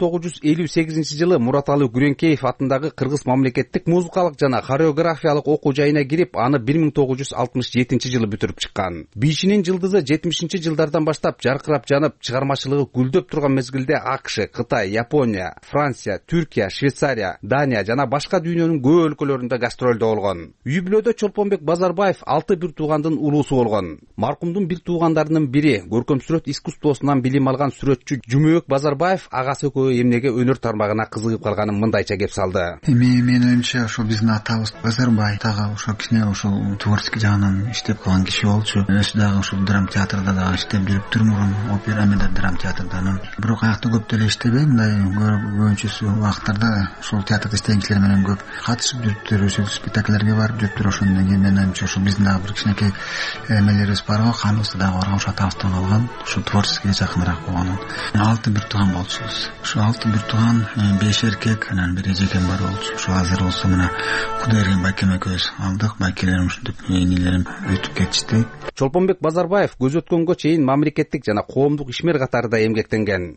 S2: 1958-жылы Мураталы Күреңкеев атындагы Кыргыз мамлекеттик музыкалык жана хореографиялык окуу жайына кирип, аны 1967-жылы бүтүрүп чыккан. Бийчинин жылдызы 70-жылдардан баштап жаркырап жанып, чыгармачылыгы гүлдөп турган мезгилде АКШ, Кытай, Япония, Франция, Түркия, Швейцария, Дания жана башка дүйнөнүн көп өлкөлөрүндө гастролдо болгон. Үй бүлөдө Чолпонбек Базарбаев 6 бир туугандын улуусу болгон. Маркумдун бир туугандарынын бири, көркөм сүрөт искусствосунан билим алган сүрөтчү Жумөк Базарбаев агасы экөө эмнеге өнөр тармагына кызыгып калганын мындайча кеп салды.
S23: Менин оюмча, ошол биздин атабыз Базарбаев дагы ошол кичине ошол творческий жагынан иштеп калган киши болчу. Өзү дагы ошол драм театрда дагы иштеп жүрүптүр мурун, опера менен драм театрдан. Бирок аякта көп деле иштебейм, мындай көбүнчөсү убакыттарда ошол театрда иштеген кишилер менен көп катышып жүрүптүр, ошол спектакльлерге барып жүрүптүр. Ошондон кийин мен оюмча ошол биздин дагы бир кичинекей эмелерибиз бар го, каныбызда дагы барган, ошо атабыздан калган, ошо творческийге жакыныраак болгон. 6 бир тууган болчубуз. Ошо 6 бир тууган, 5 эркек, анан бир эжекем бар болчу. Ошо азыр болсо мына Кудайым байкем экөөбүз алдык, байкелерим ушинтип энелерим өтүп кетишти.
S2: Чолпонбек Базарбаев көз өткөнгө чейин мамлекеттик жана коомдук ишмер катарында эмгектенген.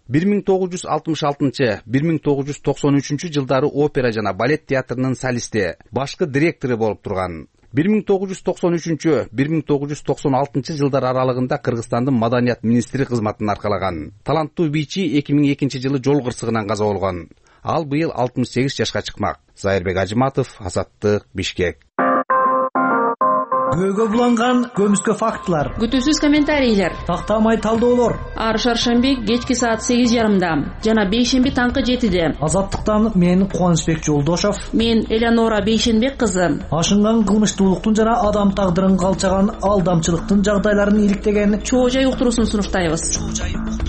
S2: 1966-1993 жылдары опера жана балет театрынын солисти, башкы директору болуп турган. 1993-1996 жылдар аралыгында Кыргызстандын маданият министри кызматын аркалаган. Таланттуу бийчи 2002-жылы жол кырсыгынан каза болгон. Ал быйыл 68 жашка чыкмак. Айырбек Ажиматов, Азаттык, Бишкек.
S13: Көйгө буланган көмүскө фактылар,
S4: күтүүсүз комментарийлер,
S13: тактамай талдоолор.
S4: Ар шаршемби кечки саат 8:30 жана бейшемби таңкы 7-де.
S13: Азаттыктан мен Кубанычбек Жолдошов,
S4: мен Элеонора Бейшенбек кызы.
S13: Ашынган кылмыштуулуктун жана адам тагдырын калчаган алдамчылыктын жагдайларын иликтеген
S4: чоо жай уктуруусун сунуштайбыз.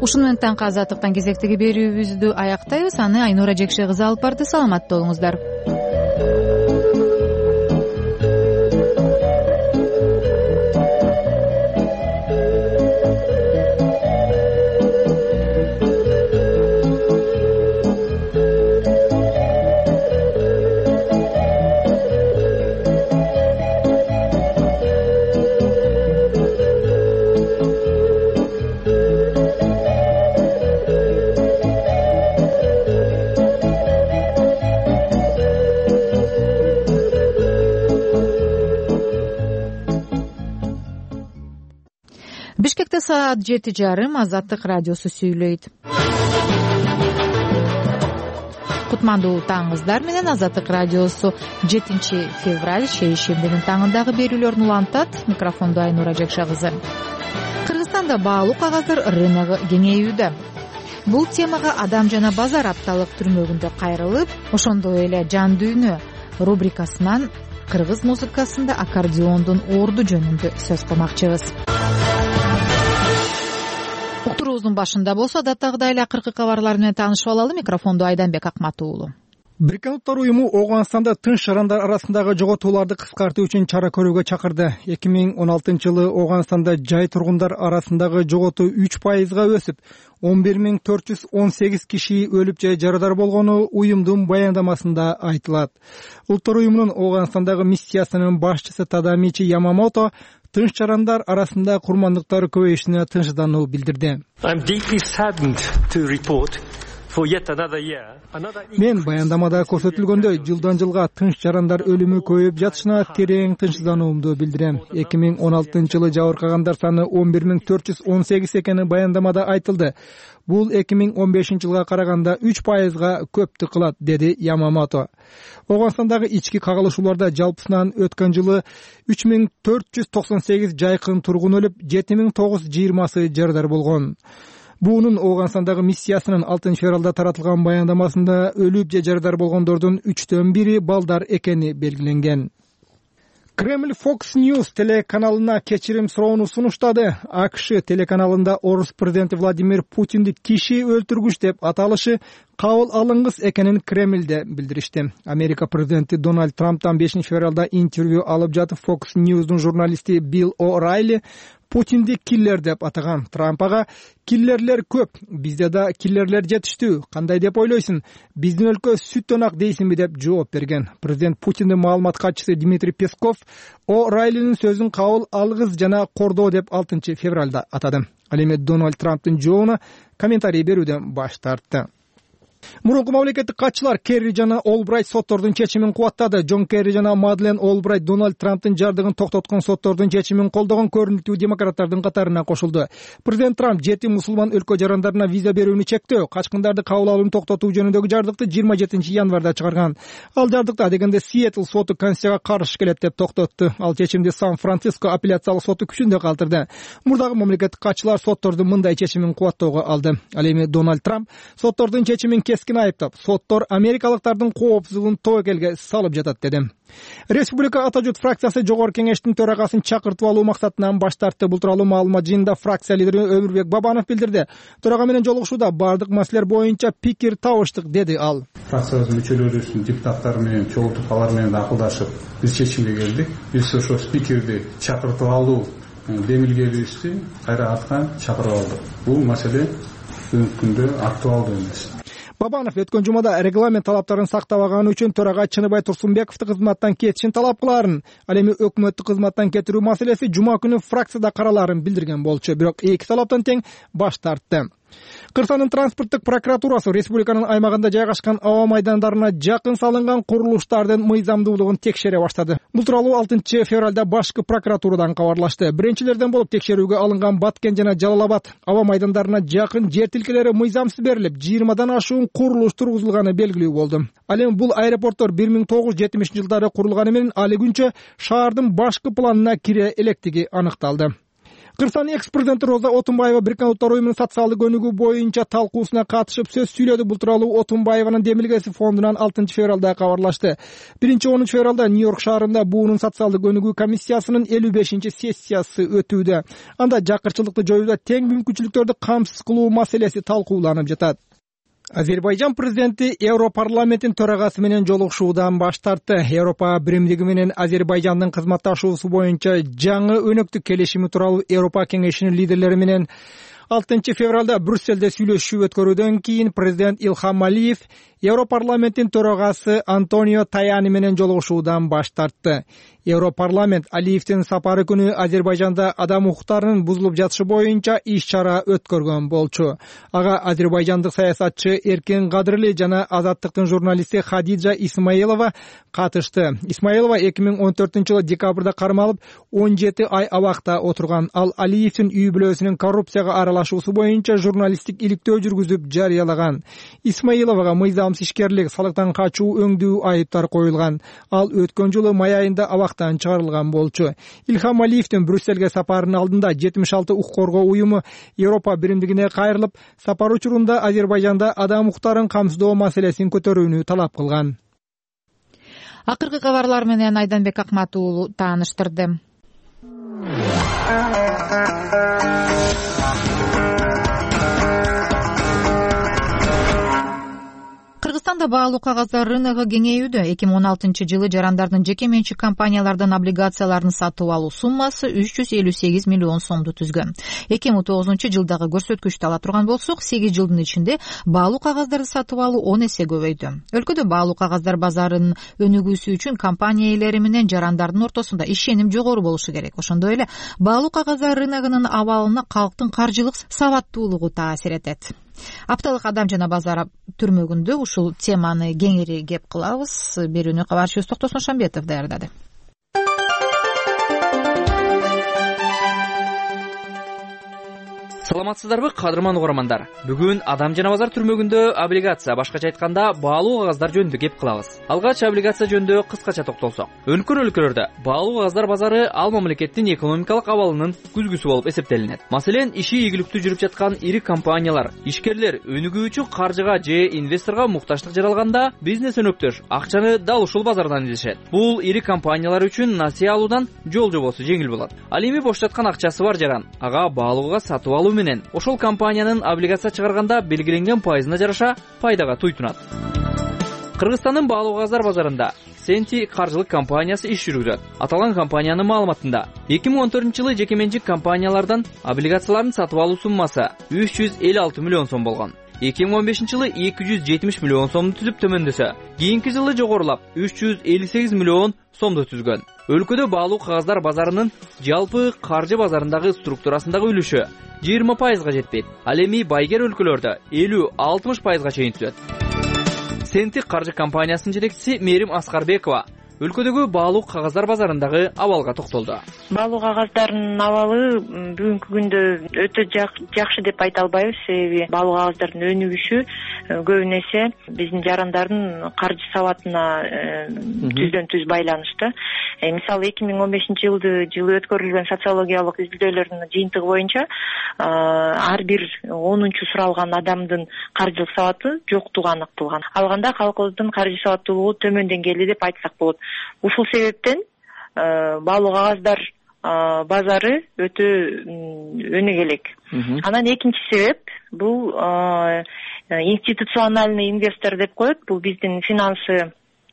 S1: ушуну менен таңкы азаттыктан кезектеги берүүбүздү аяктайбыз. Аны Айнура Жекше кызы алып барды. Саламатта болуңуздар. Бишкекте саат 7:30. Азаттык радиосу сүйлөйт. Кутмандуу таңыңыздар менен. Азаттык радиосу 7 февраль шейшембинин таңындагы берүүлөрүн улантат. Микрофондо Айнура Жекше кызы. Кыргызстанда баалуу кагаздар рыногу кеңейүүдө. Бул темага Адам жана базар апталык түрмөгүндө кайрылып, ошондой эле Жан дүйнө рубрикасынан кыргыз музыкасында аккордеондун орду жөнүндө сөз кылмакчыбыз. Уктуруубуздун башында болсо адаттагыдай эле акыркы кабарлар менен таанышып алалы. Микрофондо Айданбек Акмат уулу.
S5: Бириккен Улуттар уюму Ооганстанда тынч жарандар арасындагы жоготууларды кыскартуу үчүн чара көрүүгө чакырды. 2016-жылы Ооганстанда жай тургундар арасындагы жоготуу 3%га өсүп, 11418 киши өлүп же жарадар болгону уюмдун баяндамасында айтылат. Улуттар уюмунун Ооганстандагы миссиясынын башчысы Тадамичи Ямамото тынч жарандар арасында курмандыктар көбөйүшүнө тынчсыздануу билдирди. Мен баяндамада көрсөтүлгөндөй жылдан жылга тынч жарандар өлүмү көбөйүп жатышына терең тынчсыздануумду билдирем. 2016-жылы жабыркагандар саны 11418 экени баяндамада айтылды. Бул 2015-жылга караганда 3%га көптү кылат, деди Ямамото. Ооганстандагы ички кагылышууларда жалпысынан өткөн жылы 3498 жайкын тургун өлүп, 7920 жарадар болгон. Буунун Ооганстандагы миссиясынын 6 февралда таратылган баяндамасында өлүп же жарадар болгондордун 1/3 балдар экени белгиленген. Кремль Fox News телеканалына кечирим суроону сунуштады. АКШ телеканалында орус президенти Владимир Путинди киши өлтүргүч деп аталышы кабыл алынгыс экенин Кремльде билдиришти. Америка президенти Дональд Трамптан 5 февралда интервью алып жатып Fox News'дун журналисти Билл О'Райли Путинди киллер деп атаган. Трампага киллерлер көп, бизде да киллерлер жетиштүү. Кандай деп ойлойсуң? Биздин өлкө сүттөн ак дейсиңби деп жооп берген. Президент Путиндин маалымат катчысы Дмитрий Песков О'Райлинин сөзүн кабыл алгыс жана кордоо деп 6 февралда атады. Ал эми Дональд Трамптын жообуна комментарий берүүдөн баш тартты. Мурунку мамлекеттик катчылар Керри жана Олбрайт соттордун чечимин кубаттады. Джон Керри жана Мадлен Олбрайт Дональд Трамптын жардыгын токтоткон соттордун чечимин колдогон көрүнүктүү демократтардын катарына кошулду. Президент Трамп 7 мусулман өлкө жарандарына виза берүүнү чектөө, качкындарды кабыл алууну токтотуу жөнүндөгү жардыкты 27 январда чыгарган. Ал жардыкта дегенде Сиэтл соту Конституцияга каршы келет деп токтотту. Ал чечимди Сан-Франциско апелляциялык соту күчүндө калтырды. Мурдагы мамлекеттик катчылар соттордун мындай чечимин кубаттоого алды. Ал эми Дональд Трамп соттордун чечимин кескин айыптап, соттор америкалыктардын коопсуздугун тобокелге салып жатат деди. Республика Ата журт фракциясы жогорку кеңештин төрагасын чакыртып алуу максатынан баш тартты. Бул тууралуу маалымат жыйынында фракция лидери Өмүрбек Бабанов билдирди. Төрага менен жолугушууда бардык маселелер боюнча пикир табыштык, деди ал.
S3: Фракциябыздын мүчөлөрүбүздүн депутаттары менен чогултуп алар менен акылдашып биз чечимге келдик. Биз ошо спикерди чакыртып алуу демилгебизди кайра артка чакырып алдык. Бул маселе бүгүнкү күндө актуалдуу эмес.
S5: Бабанов өткөн жумада регламент талаптарын сактабаганы үчүн төрага Чыныбай Турсунбековду кызматтан кетишин талап кылаарын, ал эми өкмөттү кызматтан кетирүү маселеси жума күнү фракцияда каралаарын билдирген болчу. Бирок эки талаптан тең баш тартты. Кыргызстандын транспорттук прокуратурасы республиканын аймагында жайгашкан аба майдандарына жакын салынган курулуштардын мыйзамдуулугун текшере баштады. Бул тууралуу 6 февралда башкы прокуратурадан кабарлашты. Биринчилерден болуп текшерүүгө алынган Баткен жана Жалал-Абад аба майдандарына жакын жер тилкелери мыйзамсыз берилип, 20дан ашуун курулуш тургузулганы белгилүү болду. Ал эми бул аэропорттор 1970-жылдары курулганы менен али күнчө шаардын башкы планына кире электиги аныкталды. Кыргызстан экс-президенти Роза Отунбаева Бириккен Улуттар уюмунун социалдык өнүгүү боюнча талкуусуна катышып сөз сүйлөдү. Бул тууралуу Отунбаеванын демилгеси фондунан 6 февралда кабарлашты. 1-10 февралда Нью-Йорк шаарында буунун социалдык өнүгүү комиссиясынын 55-сессиясы өтүүдө. Анда жакырчылыкты жоюуда тең мүмкүнчүлүктөрдү камсыз кылуу маселеси талкууланып жатат. Азербайжан президенти Европарламенттин төрагасы менен жолугушуудан баш тартты. Европа биримдиги менен Азербайжандын кызматташуусу боюнча жаңы өнөктүк келишими тууралуу Европа кеңешинин лидерлери менен 6 февралда Брюсселде сүйлөшүү өткөрүүдөн кийин президент Илхам Алиев Европарламенттин төрагасы Антонио Таяни менен жолугушуудан баш тартты. Европарламент Алиевдин сапары күнү Азербайжанда адам укуктарынын бузулуп жатышы боюнча иш-чара өткөргөн болчу. Ага азербайжандык саясатчы Эркин Кадырли жана Азаттыктын журналисти Хадижа Исмаилова катышты. Исмаилова 2014-жылы декабрда кармалып 17 ай абакта отурган. Ал Алиевдин үй бүлөсүнүн коррупцияга аралашуусу боюнча журналисттик иликтөө жүргүзүп жарыялаган. Исмаиловага мыйзамсыз ишкерлик, салыктан качуу, өңдүү айыптар коюлган. Ал өткөн жылы май айында абактан чыгарылган болчу. Илхам Алиевдин Брюссельге сапарынын алдында 76 укук коргоо уюму Европа биримдигине кайрылып, сапар учурунда Азербайжанда адам укуктарын камсыздоо маселесин көтөрүүнү талап кылган.
S1: Акыркы кабарлар менен Айданбек Акмат уулу тааныштырды. Кыргызстанда баалуу кагаздар рыногу кеңейүүдө. 2016-жылы жарандардын жеке менчик компаниялардан облигацияларын сатып алуу суммасы 358 миллион сомду түзгөн. 2009-жылдагы көрсөткүчтү ала турган болсок, 8 жылдын ичинде баалуу кагаздарды сатып алуу 10 эсе көбөйдү. Өлкөдө баалуу кагаздар базарынын өнүгүүсү үчүн компания ээлери менен жарандардын ортосунда ишеним жогору болушу керек. Ошондой эле баалуу кагаздар рыногунун абалына калктын каржылык сабаттуулугу таасир этет. Апталык адам жана базар түрмөгүндө ушул теманы кеңири кеп кылабыз. Берүүнү кабарчыбыз Токтосун Шамбетов даярдады.
S6: Саламатсыздарбы, кадырман угармандар. Бүгүн адам жана базар түрмөгүндө облигация, башкача айтканда баалуу кагаздар жөнүндө кеп кылабыз. Алгач облигация жөнүндө кыскача токтолсок. Өлкөр өлкөлөрдө баалуу кагаздар базары ал мамлекеттин экономикалык абалынын күзгүсү болуп эсептелинет. Маселен, иши ийгиликтүү жүрүп жаткан ири компаниялар, ишкерлер өнүгүүчү каржыга же инвесторго муктаждык жаралганда бизнес өнөктөш акчаны дал ушул базардан изишет. Бул ири компаниялар үчүн насыя алуудан жол жобосу жеңил болот. Ал эми бош жаткан акчасы бар жаран ага баалууга сатып алуу менен ошол компаниянын облигация чыгарганда белгиленген пайызына жараша пайдага туйтунат. Кыргызстандын баалуу кагаздар базарында Сенти каржылык компаниясы иш жүргүзөт. Аталган компаниянын маалыматында 2014-жылы жеке менчик компаниялардан облигацияларын сатып алуу суммасы 356 миллион сом болгон. 2015-жылы 270 миллион сомду түзүп төмөндөсө, кийинки жылы жогорулап 358 миллион сомду түзгөн. Өлкөдө баалуу кагаздар базарынын жалпы каржы базарындагы структурасындагы үлүшү 20%га жетпейт. Ал эми байгер өлкөлөрдө 50-60%га чейин түзөт. Сенти каржы компаниясынын жетекчиси Мерим Аскарбекова өлкөдөгү баалуу кагаздар базарындагы абалга токтолду.
S7: Баалуу кагаздардын абалы бүгүнкү күндө өтө жакшы деп айта албайбыз, себеби баалуу кагаздардын өнүгүшү көбүнө эсе биздин жарандардын каржы сабатына түздөн түз байланыштуу. Мисалы 2015-жылы өткөрүлгөн социологиялык изилдөөлөрдүн жыйынтыгы боюнча ар бир 10-чу суралган адамдын каржылык сабаты жоктугу аныкталган. Алганда калкыбыздын каржы сабаттуулугу төмөн деңгээлде деп айтсак болот. Ушул себептен баалуу кагаздар базары өтө өнүгө элек. Анан экинчи себеп бул институциональный инвестор деп коет. Бул биздин финансовый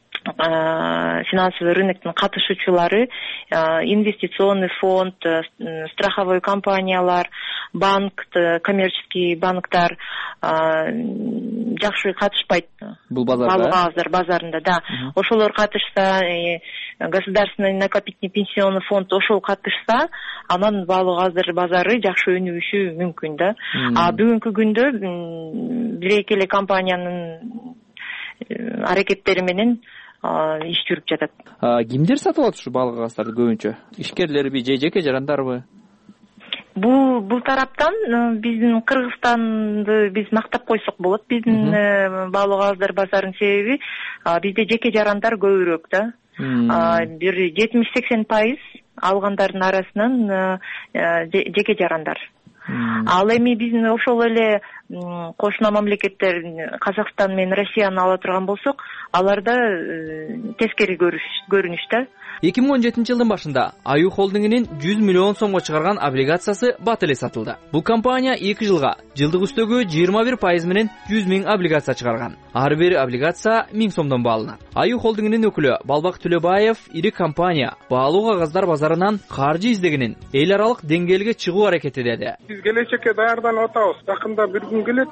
S7: рыноктун катышуучулары, инвестиционный фонд, страховой компаниялар, банк, коммерческий банктар жакшы катышпайт бул баалуу кагаздар базарында. Да, ошолор катышса, государственный накопительный пенсионный фонд ошол катышса, анан баалуу кагаздар базары жакшы өнүгүшү мүмкүн да. А бүгүнкү күндө бир эки эле компаниянын аракеттери менен иш жүрүп жатат.
S6: Кимдер сатып алат ушу баалуу кагаздарды көбүнчө? Ишкерлерби же жеке жарандарбы?
S7: Бул тараптан биздин Кыргызстанды биз мактап койсок болот. Биздин баалуу кагаздар базарынын себеби бизде жеке жарандар көбүрөөк да. Бир 70-80% алгандардын арасынан жеке жарандар. Ал эми биздин ошол эле кошуна мамлекеттер Казакстан менен Россияны ала турган болсок, аларда тескери көрүнүш да.
S6: 2017 жылдын башында Аю холдингинин 100 миллион сомго чыгарган облигациясы бат эле сатылды. Бул компания 2 жылга жылдык үстөгү 21% менен 100 миң облигация чыгарган. Ар бир облигация 1000 сомдон бааланат. Аю холдингинин өкүлү Балбак Төлөбаев ири компания баалуу кагаздар базарынан каржы издегенин эл аралык деңгээлге чыгуу аракети деди.
S8: Биз келечекке даярданып атабыз. Жакында бир күн келет,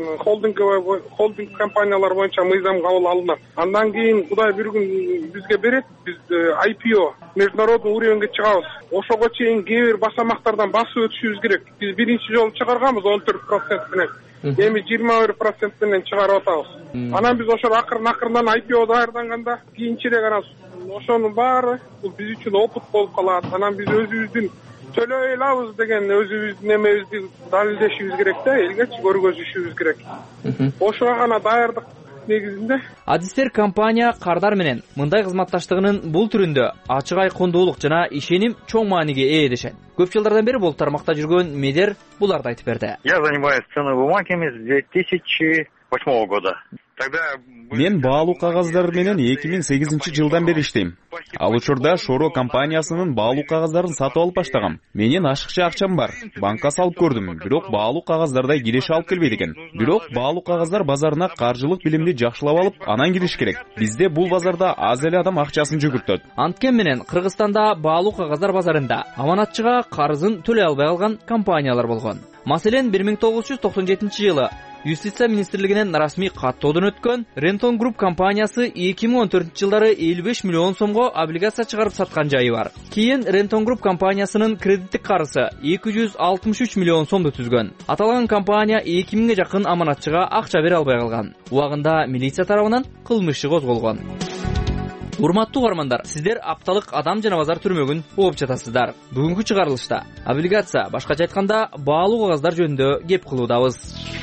S8: холдинг компаниялар боюнча мыйзам кабыл алынат. Андан кийин Кудай бир күн бизге берет, биз IPO международный уровеньге чыгабыз. Ошого чейин кээ бир басамактардан басып өтүшүбүз керек. Биз биринчи жолу чыгарганбыз 14% менен. Эми 21% менен чыгарып атабыз. Анан биз ошол акырын-акырындан IPO даярданганда кийинчерээк анан ошонун баары бул биз үчүн опыт болуп калат. Анан биз өзүбүздүн төлөй алабыз деген өзүбүздүн эмебизди далилдешибиз керек да, элге көргөзүшүбүз керек. Ошого гана даярдык негизинде.
S6: Адистер компания кардар менен мындай кызматташтыгынын бул түрүндө ачык айкындуулук жана ишеним чоң мааниге ээ дешет. Көп жылдардан бери бул тармакта жүргөн Медер буларды айтып берди.
S9: Я занимаюсь ценными бумагами с 2008 года.
S12: Мен баалуу кагаздары менен 2008 жылдан бери иштейм. Ал учурда Шоро компаниясынын баалуу кагаздарын сатып алып баштагам. Менин ашыкча акчам бар. Банкка салып көрдүм, бирок баалуу кагаздардай киреше алып келбейт экен. Бирок баалуу кагаздар базарына каржылык билимди жакшылап алып, анан кириш керек. Бизде бул базарда аз эле адам акчасын жүгүртөт.
S6: Анткени менен Кыргызстанда баалуу кагаздар базарында аманатчыга карызын төлөй албай калган компаниялар болгон. Маселен, 1997 жылы Юстиция министрлигинен расмий каттоодон өткөн Рентон Групп компаниясы 2014 жылдары 55 миллион сомго облигация чыгарып саткан жайы бар. Кийин Рентон Групп компаниясынын кредиттик карызы 263 миллион сомду түзгөн. Аталган компания 2000ге жакын аманатчыга акча бере албай калган. Убагында милиция тарабынан кылмыш иши козголгон. Урматтуу угармандар, сиздер апталык адам жана базар түрмөгүн угуп жатасыздар. Бүгүнкү чыгарылышта облигация, башкача айтканда баалуу кагаздар жөнүндө кеп кылуудабыз.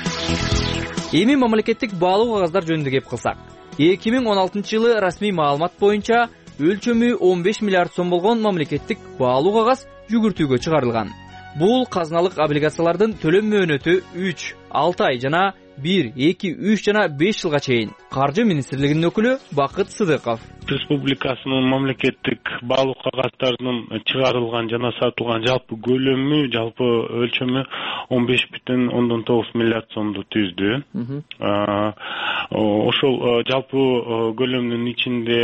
S6: Эми мамлекеттик баалуу кагаздар жөнүндө кеп кылсак, 2016 жылы расмий маалымат боюнча өлчөмү 15 миллиард сом болгон мамлекеттик баалуу кагаз жүгүртүүгө чыгарылган. Бул казыналык облигациялардын төлөм мөөнөтү 3, 6 ай жана 1, 2, 3 жана 5 жылга чейин. Каржы министрлигинин өкүлү Бакыт Сыдыков.
S24: Республикасынын мамлекеттик баалуу кагаздарынын чыгарылган жана сатылган жалпы көлөмү, жалпы өлчөмү 15,9 миллиард сомду түздү. Ошол жалпы көлөмдүн ичинде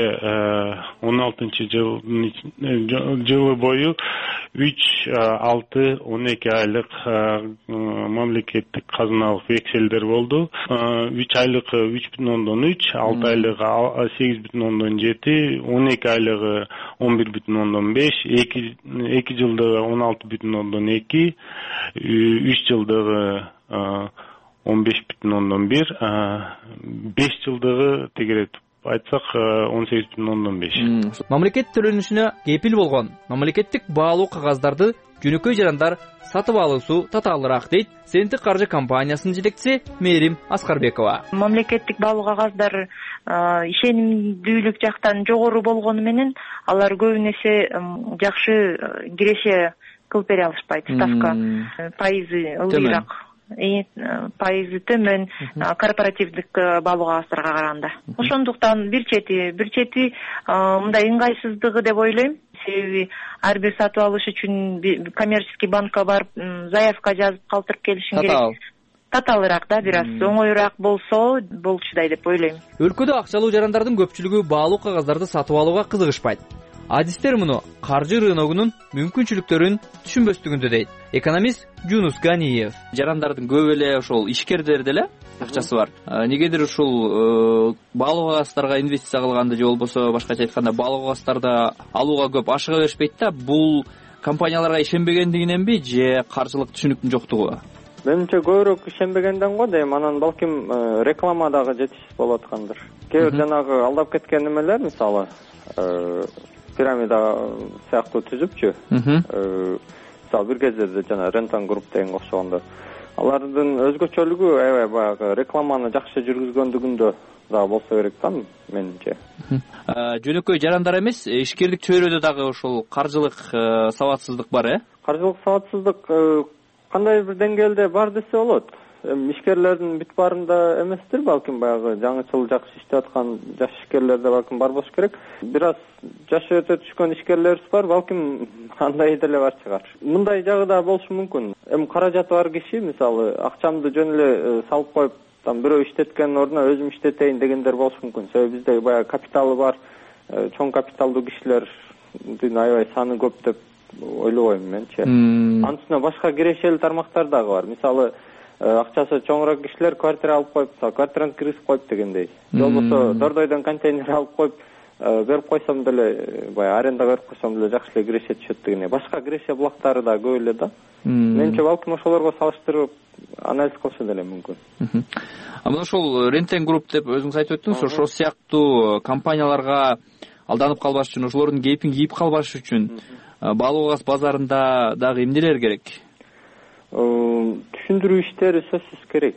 S24: 16 жылы бою 3, 6, 12 айлык мамлекеттик казыналык векселдер болду. 3 айлык 3,3, 6 айлык 8,7, 12 айлыгы 11,5, 2 жылдыгы 16,2, 3 жылдыгы 15,1, 5 жылдыгы тегеретип айтсак 18,5.
S6: Мамлекет төлөнүшүнө кепил болгон мамлекеттик баалуу кагаздарды жөнөкөй жарандар сатып алуусу татаалыраак дейт Сентик каржы компаниясынын жетекчиси Мээрим Аскарбекова.
S7: Мамлекеттик баалуу кагаздар ишенимдүүлүк жактан жогору болгону менен алар көбүн эсе жакшы киреше кылып бере алышпайт. Ставка пайызы ылдыйраак, пайызы төмөн корпоративдик баалуу кагаздарга караганда. Ошондуктан бир чети мындай ыңгайсыздыгы деп ойлойм. Себеби ар бир сатып алыш үчүн коммерческий банкка барып заявка жазып калтырып келишиң керек. Татаалыраак да, бир аз оңоюраак болсо болчудай деп ойлойм.
S6: Өлкөдө акчалуу жарандардын көпчүлүгү баалуу кагазарды сатып алууга кызыгышпайт. Адистер муну каржы рыногунун мүмкүнчүлүктөрүн түшүнбөстүгүндө дейт экономист Жунус Ганиев. Жарандардын көп эле ошол ишкерлерде эле акчасы бар. Негедир ушул баалуу кагаздарга инвестиция кылганда же болбосо башкача айтканда баалуу кагазды алууга көп ашыга беришпейт да. Бул компанияларга ишенбегендигиненби же каржылык түшүнүктүн жоктугу?
S25: Менимче көбүрөөк ишенбегенден го дейм. Анан балким рекламадагы жетишсиз болуп аткандыр. Кээ бир жанагы алдап кеткен немелер, мисалы пирамида сыяктуу түзүпчү. Мисалы бир кездерде жана Рентон Групп деген окшогондор. алардын өзгөчөлүгү аябай баягы рекламаны жакшы жүргүзгөндүгүндө дагы болсо керек да менимче.
S6: Жөнөкөй жарандар эмес, ишкерлик чөйрөдө дагы ошол каржылык сабатсыздык бар,
S25: Каржылык сабатсыздык кандай бир деңгээлде бар десе болот. Ишкерлердин бүт баарында эместир, балким баягы жаңычыл жакшы иштеп аткан жаш ишкерлерде балким бар болуш керек. Бир аз жашы өтө түшкөн ишкерлерибиз бар, балким андай деле бар чыгар. Мындай жагы да болушу мүмкүн. Каражаты бар киши, мисалы, акчамды жөн эле салып коюп, бирөө иштеткендин ордуна өзүм иштетейин дегендер болушу мүмкүн. Себеби бизде баягы капиталы бар, чоң капиталдуу кишилердин аябай саны көп деп ойлобойм менчи. Анын үстүнө башка кирешелүү тармактар дагы бар. Мисалы, акчасы чоңураак кишилер квартира алып коюп, квартираны киргизип коюп дегендей. Же болбосо дордойдон контейнер алып коюп, берип койсом деле, баягы аренда берип койсом деле жакшы эле киреше түшөт дегендей. Башка киреше булактары да көп эле да. Менимче балким ошолорго салыштырып анализ кылышы деле мүмкүн.
S6: Мына ошол Рентен Групп деп өзүңүз айтып өттүңүз, ошол сыяктуу компанияларга алданып калбаш үчүн, ошолордун кейпин кийип калбаш үчүн баалуу кагаз базарында дагы эмнелер керек?
S25: Түшүндүрүү иштери сөзсүз керек.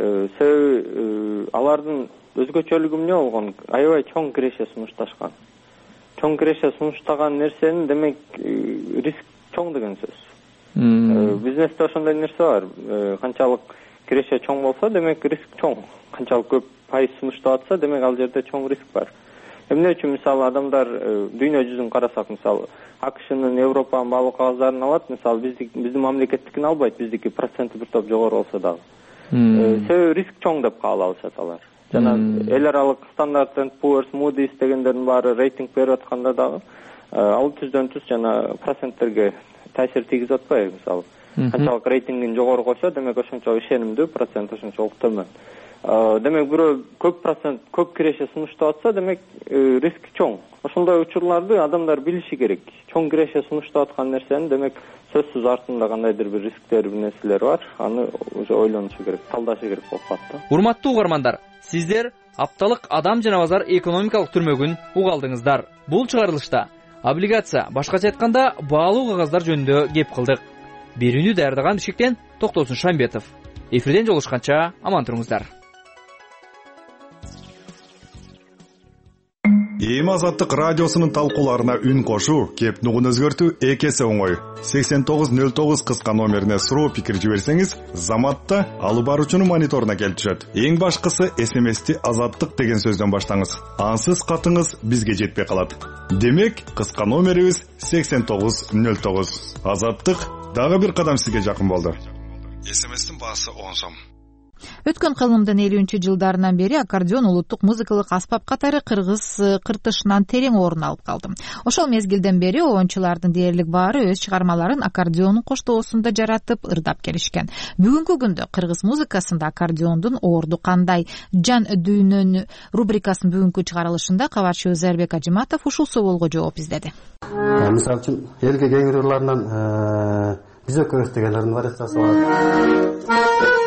S25: Себеби алардын өзгөчөлүгү эмне болгон? Аябай чоң киреше сунушташкан. Чоң киреше сунуштаган нерсенин демек риск чоң деген сөз. Бизнесте ошондой нерсе бар. Канчалык киреше чоң болсо, демек риск чоң. Канчалык көп пайыз сунуштап атса, демек ал жерде чоң риск бар. Эмне үчүн мисалы адамдар дүйнө жүзүн карасак, мисалы АКШнын, Европанын баалуу кагаздарын алат, мисалы биздин мамлекеттикин албайт, биздики проценти бир топ жогору болсо дагы. Себеби риск чоң деп кабыл алышат алар. Жана эл аралык Standard & Poor's, Moody's дегендердин баары рейтинг берип атканда дагы ал түздөн түз жана проценттерге таасир тийгизип атпайбы, мисалы. Канчалык рейтингин жогору койсо, демек ошончо ишенимдүү, процент ошончолук төмөн. Демек бирөө көп киреше сунуштап атса, демек риск чоң. Ошондой учурларды адамдар билиши керек. Чоң киреше сунуштап аткан нерсенин, демек сөзсүз артында кандайдыр бир рисктер, бир нерселер бар. Аны уже ойлонушу керек, талдашы керек болуп калат.
S6: Урматтуу угармандар, сиздер апталык Адам жана базар экономикалык түрмөгүн угалдыңыздар. Бул чыгарылышта облигация, башкача айтканда баалуу кагаздар жөнүндө кеп кылдык. Берүүнү даярдаган Бишкектен Токтосун Шамбетов. Эфирден жолугушканча аман туруңуздар.
S10: Эми Азаттык радиосунун талкууларына үн кошуу, кеп нугун өзгөртүү эки эсе оңой. 8909 кыска номерине суроо пикир жиберсеңиз, Заматта алып баруучунун мониторуна келип түшөт. Эң башкысы SMS-ти Азаттык деген сөздөн баштаңыз. Ансыз катыңыз бизге жетпей калат. Демек, кыска номерибиз 8909. Азаттык дагы бир кадам сизге жакын болду. SMS-тин баасы 10 сом.
S1: Өткөн кылымдын 50-жылдарынан бери аккордеон улуттук музыкалык аспап катары кыргыз кыртышынан терең орун алып калды. Ошол мезгилден бери оончулардын дээрлик баары өз чыгармаларын аккордеонун коштоосунда жаратып, ырдап келишкен. Бүгүнкү күндө кыргыз музыкасында аккордеондун орду кандай? Жан дүйнөнү рубрикасынын бүгүнкү чыгарылышында кабарчы Озербек Ажиматов ушул соолго жооп издеди.
S11: Мисалы үчүн элге кеңири ырларынан биз өкөбүз дегендердин вариациясы бар.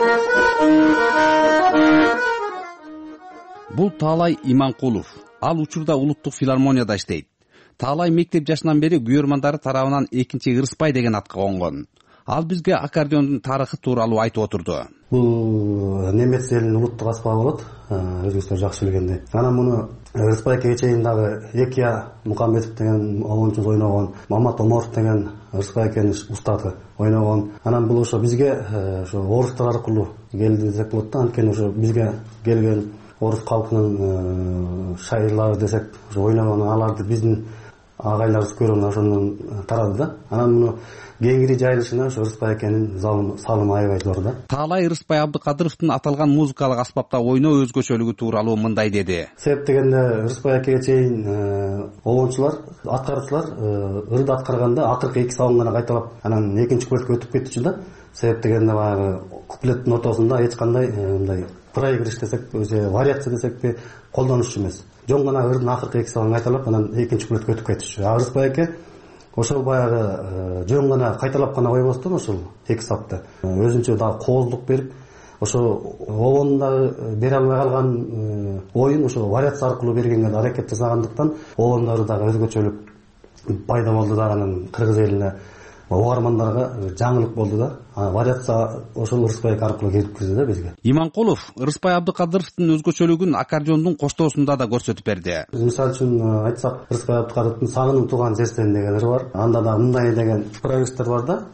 S2: Бул Таалай Иманкулов. Ал учурда улуттук филармонияда иштейт. Таалай мектеп жашынан бери күйөрмандары тарабынан экинчи Ырыспай деген атка конгон. Ал бизге аккордеондун тарыхы тууралуу айтып отурду.
S11: Бул немец элинин улуттук аспабы болот, өзүңүздөр жакшы билгендей. Анан муну Ырыспайга чейин дагы Экия Мукамбетов деген оончу ойногон, Мамат Оморов деген Ырыспайдын устаты ойногон. Анан бул ошо бизге ошо орустар аркылуу келди десек болот да. Анткени ошо бизге келген орус калкынын шайырлары десек, ошо ойногон аларды биздин агайларыбыз көргөн ошондон тарады да. Анан муну кеңири жайылышына ошо Ырыспай экенин салымы аябай зор да.
S2: Таалай Ырыспай Абдыкадыровдун аталган музыкалык аспапта ойноо өзгөчөлүгү тууралуу мындай деди.
S11: Себеп дегенде Ырыспай экеге чейин обончулар, аткаруучулар ырды аткарганда акыркы эки сабын гана кайталап, анан экинчи куплетке өтүп кетчү да. Себеп дегенде баягы куплеттин ортосунда эч кандай мындай проигрыш десек, өзү вариация десекпи колдонушчу эмес. Жөн гана ырдын акыркы эки сабын кайталап, анан экинчи куплетке өтүп кетчү. Ырыспай эке ошол баягы жөн гана кайталап гана койбостон ошол эки сапты өзүнчө дагы кооздук берип, ошо обонун дагы бере албай калган оюн ошо вариация аркылуу бергенге аракет жасагандыктан обондору дагы өзгөчөлүк пайда болду да. Анан кыргыз элине угармандарга жаңылык болду да. Вариация ошол Ырысбай аркылуу келип кирди да бизге.
S2: Иманкулов Ырысбай Абдыкадыровдун өзгөчөлүгүн аккордеондун коштоосунда да көрсөтүп берди.
S11: Мисалы үчүн айтсак, Ырысбай Абдыкадыровдун Сагынып тууган жерсен деген ыры бар. Анда да мындай деген прогресстер бар да.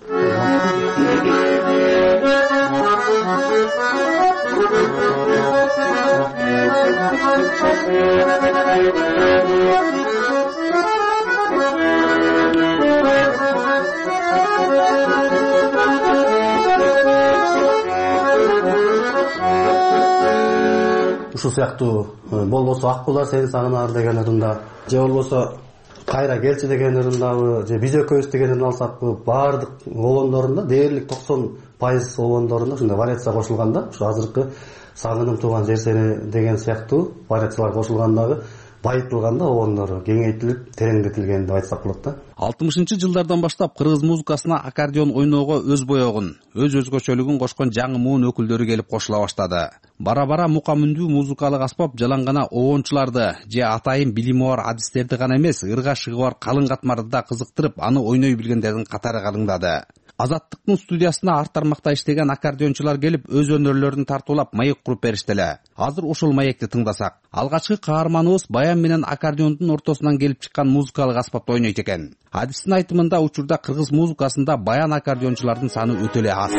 S11: Ушул сыяктуу болбосо ак булар сени сагынаар деген ырында, же болбосо кайра келчи деген ырындабы, же биз экөөбүз дегенин алсакпы, баардык обондорунда дээрлик 90% обондорунда ушундай вариация кошулганда, ушу азыркы Сагынып тууган жер сени деген сыяктуу вариациялар кошулгандагы байытылганда обондору кеңейтилип, тереңдетилген деп айтсак болот да.
S2: 60-жылдардан баштап кыргыз музыкасына аккордеон ойноого өз боёгун, өз өзгөчөлүгүн кошкон жаңы муун өкүлдөрү келип кошула баштады. Бара-бара мука мүндүү музыкалык аспап жалаңгана обончуларды же атайын билими бар адистерди гана эмес, ырга-шыгы бар калың катмарды да кызыктырып, аны ойной билгендердин катары калыңдады. Азаттыктын студиясына ар тармакта иштеген аккордеончулар келип, өз өнөрлөрүн тартуулап, маек куруп беришти эле. Азыр ушул маекти тыңдасак. Алгачкы каарманыбыз баян менен аккордеондун ортосунан келип чыккан музыкалык аспапты ойнойт экен. Адистин айтымында учурда кыргыз музыкасында баян аккордеончулардын саны өтө эле аз.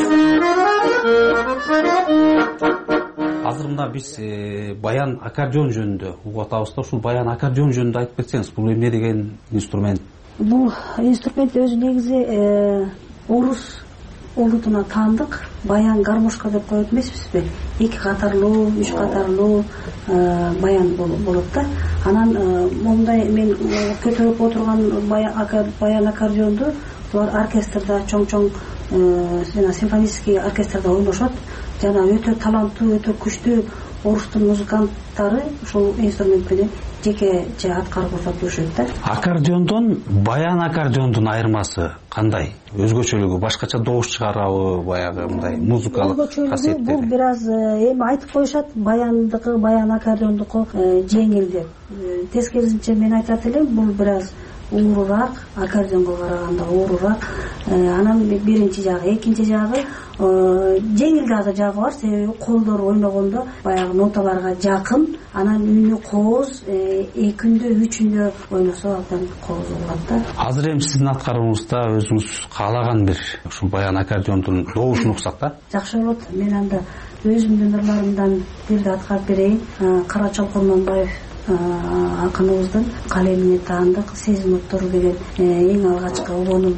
S2: Азыр мына биз баян аккордеон жөнүндө угуп атабыз да, ушул баян аккордеон жөнүндө айтып кетсеңиз, бул эмне деген инструмент?
S14: Бул инструмент өзү негизи орус улутуна таандык баян гармошка деп коет эмеспизби? 2 катарлуу, 3 катарлуу баян болот да. Анан мондай мен көтөрүп отурган баян аккордеонду булар оркестрда, чоң-чоң жана симфонический оркестрда ойношот. Жана өтө таланттуу, өтө күчтүү орустун музыканттары ушул инструмент менен жеке аткарып жүрүшөт да.
S2: Аккордеондон баян аккордеондун айырмасы кандай? Өзгөчөлүгү башкача добуш чыгарабы, баягы мындай музыкалык касиеттери?
S14: Бул бир аз эми айтып коюшат, баяндыкы, баян аккордеондуку жеңил деп. Тескерисинче мен айтат элем, бул бир аз уурураак, аккордеонго караганда уурураак. Анан биринчи жагы, экинчи жагы жеңил дагы жагы бар, себеби колдор ойногондо баягы ноталарга жакын, анан үнү кооз, экиндө, үчүндө ойносо абдан кооз болот да.
S2: Азыр эми сиздин аткаруңузда өзүңүз каалаган бир ушул баян аккордеондун добушун уксак да?
S14: Жакшы болот. Мен анда өзүмдүн ырларымдан бирди аткарып берейин. Карачал Курманбаев акыныбыздын калемине таандык сезим оттору деген эң алгачкы обонум.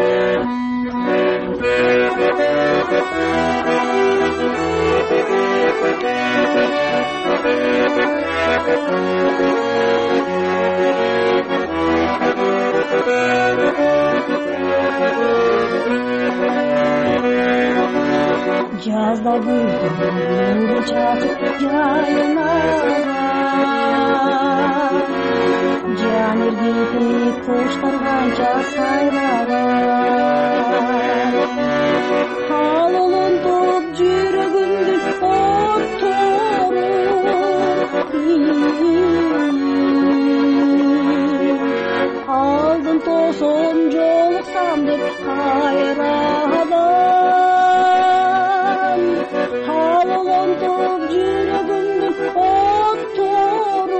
S14: Жазда гүлдү чачып жайына жан иргитип куштар канча сайраган ал улунтуп жүрөгүмдүн оттору алдын тосон жолуксам деп кайрадан ал улунтуп жүрөгүмдүн оттору.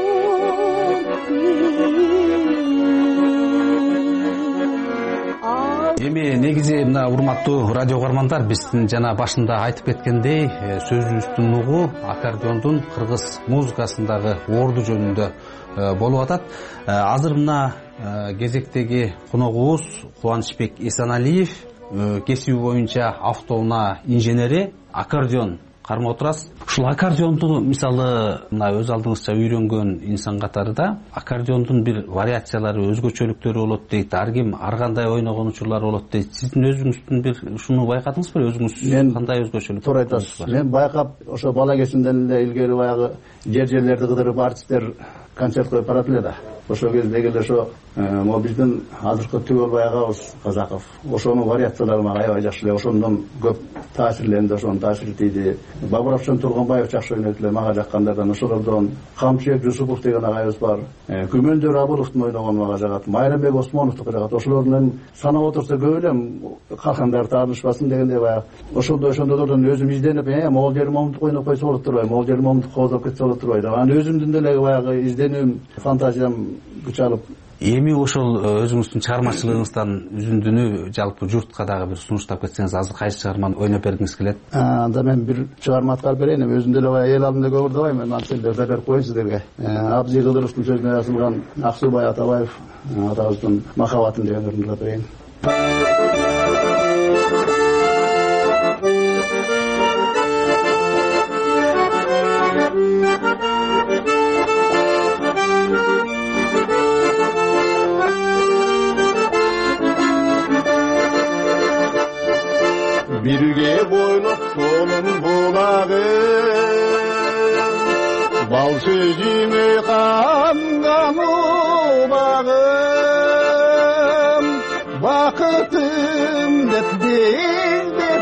S2: Эми негизи мына урматтуу радио угармандар, биздин жана башында айтып кеткендей, сөзүбүздүн нугу аккордеондун кыргыз музыкасындагы орду жөнүндө болуп атат. Азыр мына кезектеги коногубуз Кубанычбек Эсеналиев, кесиби боюнча автоунаа инженери, аккордеон кармап отурасыз. Ушул аккордеонду мисалы мына өз алдыңызча үйрөнгөн инсан катарында аккордеондун бир вариациялары, өзгөчөлүктөрү болот дейт. Ар ким ар кандай ойногон учурлар болот дейт. Сиздин өзүңүздүн бир ушуну байкадыңызбы? Өзүңүз кандай өзгөчөлүк?
S15: Туура айтасыз. Мен байкап, ошо бала кезимден эле илгери баягы жерлерди кыдырып артисттер концерт коюп барат эле да. Ошол кездеги эле ошо могу биздин азыркы түгөл баягыбыз Казаков. Ошонун вариациялары мага аябай жакшы эле. Ошондон көп таасирленди, ошону таасиртийди. Бабуравчан Тургунбаев жакшы ойнойт эле, мага жаккандардан. Ошолордон Камчыбек Жусупов деген агайыбыз бар. Күмөндөр Абыловдун ойногону мага жагат. Майрамбек Осмоновдуку жагат. Ошолордун санап отурса көп элем калкандар таанышпасын дегендей баягы. Ошондордон өзүм изденип, могул жери момунтук ойноп койсо болот турбайбы, могул жери момунтук коодоп кетсе болот турбайбы. Анан өзүмдүн деле баягы изденүүм, фантазиям күч алып.
S2: Эми ошол өзүңүздүн чыгармачылыгыңыздан үзүндүнү жалпы журтка дагы бир сунуштап кетсеңиз, азыр кайсы чыгарманы ойноп бергиңиз келет?
S15: Анда мен бир чыгарма аткарып берейин. Өзүм деле баягы эл алдында көп ырдабайм. Мен антелдерде берип коеюн сиздерге. Абзый Кыдыровдун сөзүнө жазылган Аксубай Атабаев атабыздын Махаббатын деген ырдап берейин.
S16: Birge boylop dolun bulagım, bal sözüme kangan ulagım. Bakıtım dep değil dep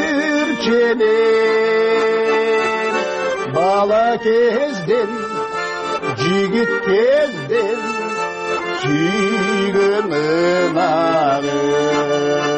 S16: çürçelim. Bala kezden, jigit kezden, süygünüm ağım.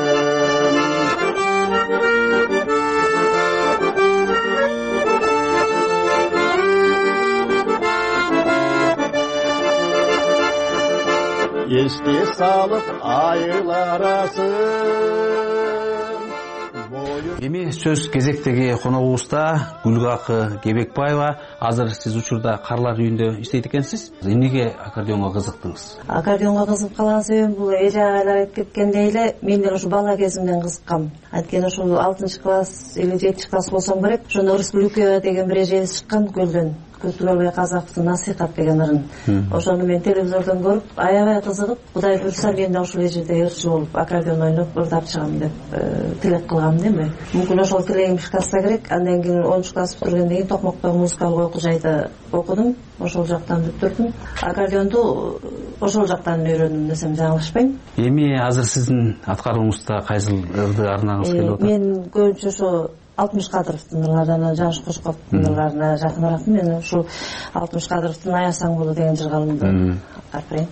S16: Esте салып айылар асын.
S2: Эми сөз кезектеги коногубузда Гүлгакы Кебекбаева. Азыр сиз учурда Карлар үйүндө иштейт экенсиз. Эмнеге аккордеонго кызыктыңыз?
S18: Аккордеонго кызыгып калган себебим бул эже агайлар айтып кеткендей эле мен деле ушу бала кезимден кызыккам. Анткени ошол 6-класс или 7-класс болсом керек. Ошондо Республика деген бир эжебиз чыккан Көлдөн. Көтүгөлбай Казаковдун Насихат деген ырын. Ошону мен телевизордон көрүп, аябай кызыгып, Кудай буйрса мен да ушул жерде ырчы болуп, аккордеон ойноп ырдап чыгам деп тилек кылгам эми. Мүмкүн ошол тилегим ишке ашса керек. Андан кийин 10-класс бүтүргөндөн кийин Токмоктогу музыкалык окуу жайда окудум. Ошол жактан бүттүрдүм. Аккордеонду ошол жактан үйрөндүм десем жаңылышпайм.
S2: Эми азыр сиздин аткарууңузда кайсыл ырды арнагыңыз келип атат?
S18: Мен көбүнчө ошо 60 Кадыровдун ырларынан, Жаныш Кошковдун ырларына жакыныраакмын. Мен ушул 60 Кадыровдун Аясаң болду деген жыргалымды аткарып берейин.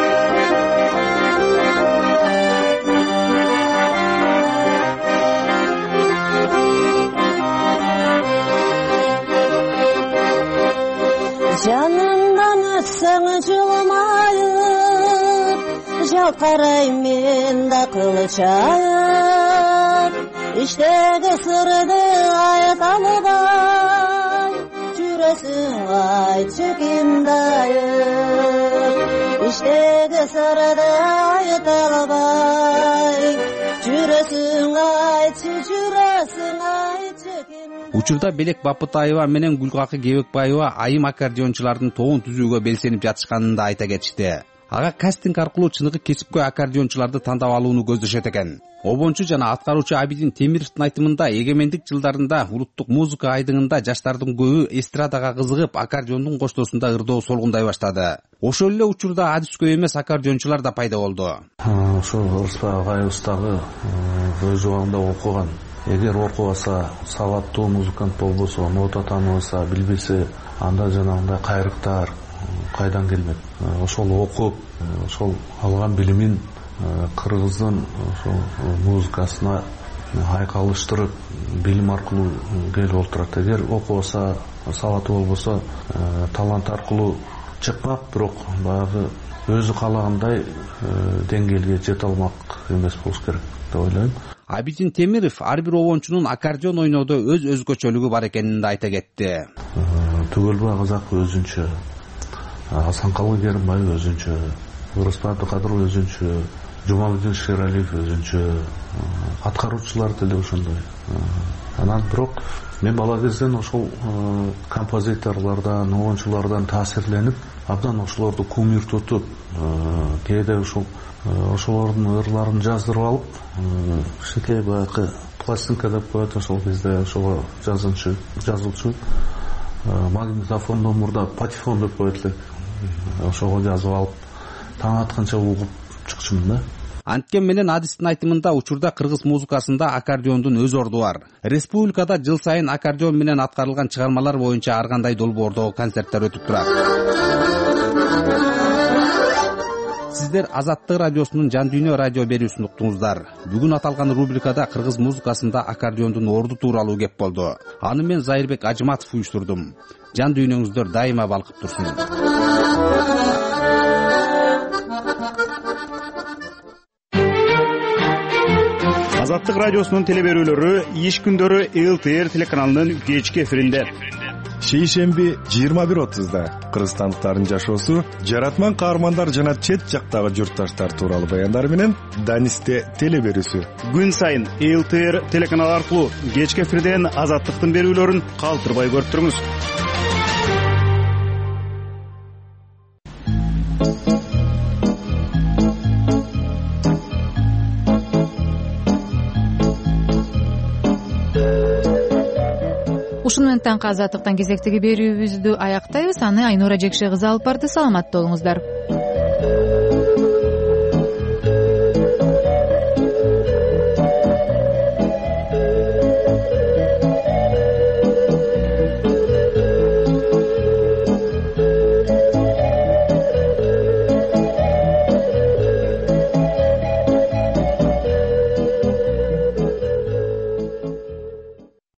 S18: Жанымдан өтсең жылмайып, жалт карайм мен да кылычайып. İşteki sırdı ayet alıbay, Çüresin ay çekim dayıp. İşteki sırdı ayet alıbay, Çüresin ay çekim.
S2: Учурда Белек Бапытаева менен Гүлгакы Кебекбаева айым аккордеончулардын тобун түзүүгө белсенип жатышканын да айта кетишти. Ага кастинг аркылуу чыныгы кесипкөй аккордеончуларды тандап алууну көздөшөт экен. Обончу жана аткаруучу Абидин Темировдун айтымында эгемендик жылдарында улуттук музыка айдыңында жаштардын көбү эстрадага кызыгып, аккордеондун коштоосунда ырдоо солгундай баштады. Ошол эле учурда адискөй эмес аккордеончулар да пайда болду.
S19: Ошол Ырыспай агайыбыз дагы өз убагында окуган. Эгер окубаса, сабаттуу музыкант болбосо, нота тааныбаса, билбесе, анда жанагындай кайрыктар кайдан келмек. Ошол окуп, ошол алган билимин кыргыздын ошол музыкасына айкалыштырып, билим аркылуу келип отурат. Эгер окубаса, сабаты болбосо, талант аркылуу чыкпак, бирок баягы өзү каалагандай деңгээлге жете алмак эмес болуш керек деп ойлойм.
S2: Абидин Темиров ар бир обончунун аккордеон ойноодо өз өзгөчөлүгү бар экенин да айта кетти.
S19: Түгөлбай Казак өзүнчө, Асанкалы Керимбаев өзүнчө, Ырыспай Абдыкадыров өзүнчө, Жумабедин Шералиев өзүнчө, аткаруучулар деле ошондой. Анан бирок мен бала кезден ошол композиторлордон, обончулардан таасирленип, абдан ошолорду кумир тутуп, кээде ошолордун ырларын жаздырып алып, кичинекей баягы пластинка деп коет ошол кезде, ошого жазуучу магнитофондон мурда патефон деп коет элек. Ошого жазып алып, таң атканча угуп чыкчумун да.
S2: Анткени менен адистин айтымында учурда кыргыз музыкасында аккордеондун өз орду бар. Республикада жыл сайын аккордеон менен аткарылган чыгармалар боюнча ар кандай долбоордогу концерттер өтүп турат. Сиздер Азаттык радиосунун Жан Дүйнө радио берүүсүн уктуңуздар. Бүгүн аталган рубрикада кыргыз музыкасында аккордеондун орду тууралуу кеп болду. Аны мен Зайырбек Ажыматов уюштурдум. Жан дүйнөңүздөр дайыма балкып турсун.
S17: Азаттык радиосунун телеберүүлөрү иш күндөрү ЛТР телеканалынын кечки эфиринде.
S10: Шейшемби 21:30да кыргызстандыктардын жашоосу, жаратман каармандар жана чет жактагы журтташтар тууралуу баяндар менен Данисте телеберүүсү.
S17: Күн сайын ЛТР телеканалы аркылуу кечки эфирден Азаттыктын берүүлөрүн калтырбай көрүп туруңуз.
S1: Ушуну менен таңкы Азаттыктан кезектеги берүүбүздү аяктайбыз. Аны Айнура Жекше кызы алып барды. Саламатта болуңуздар.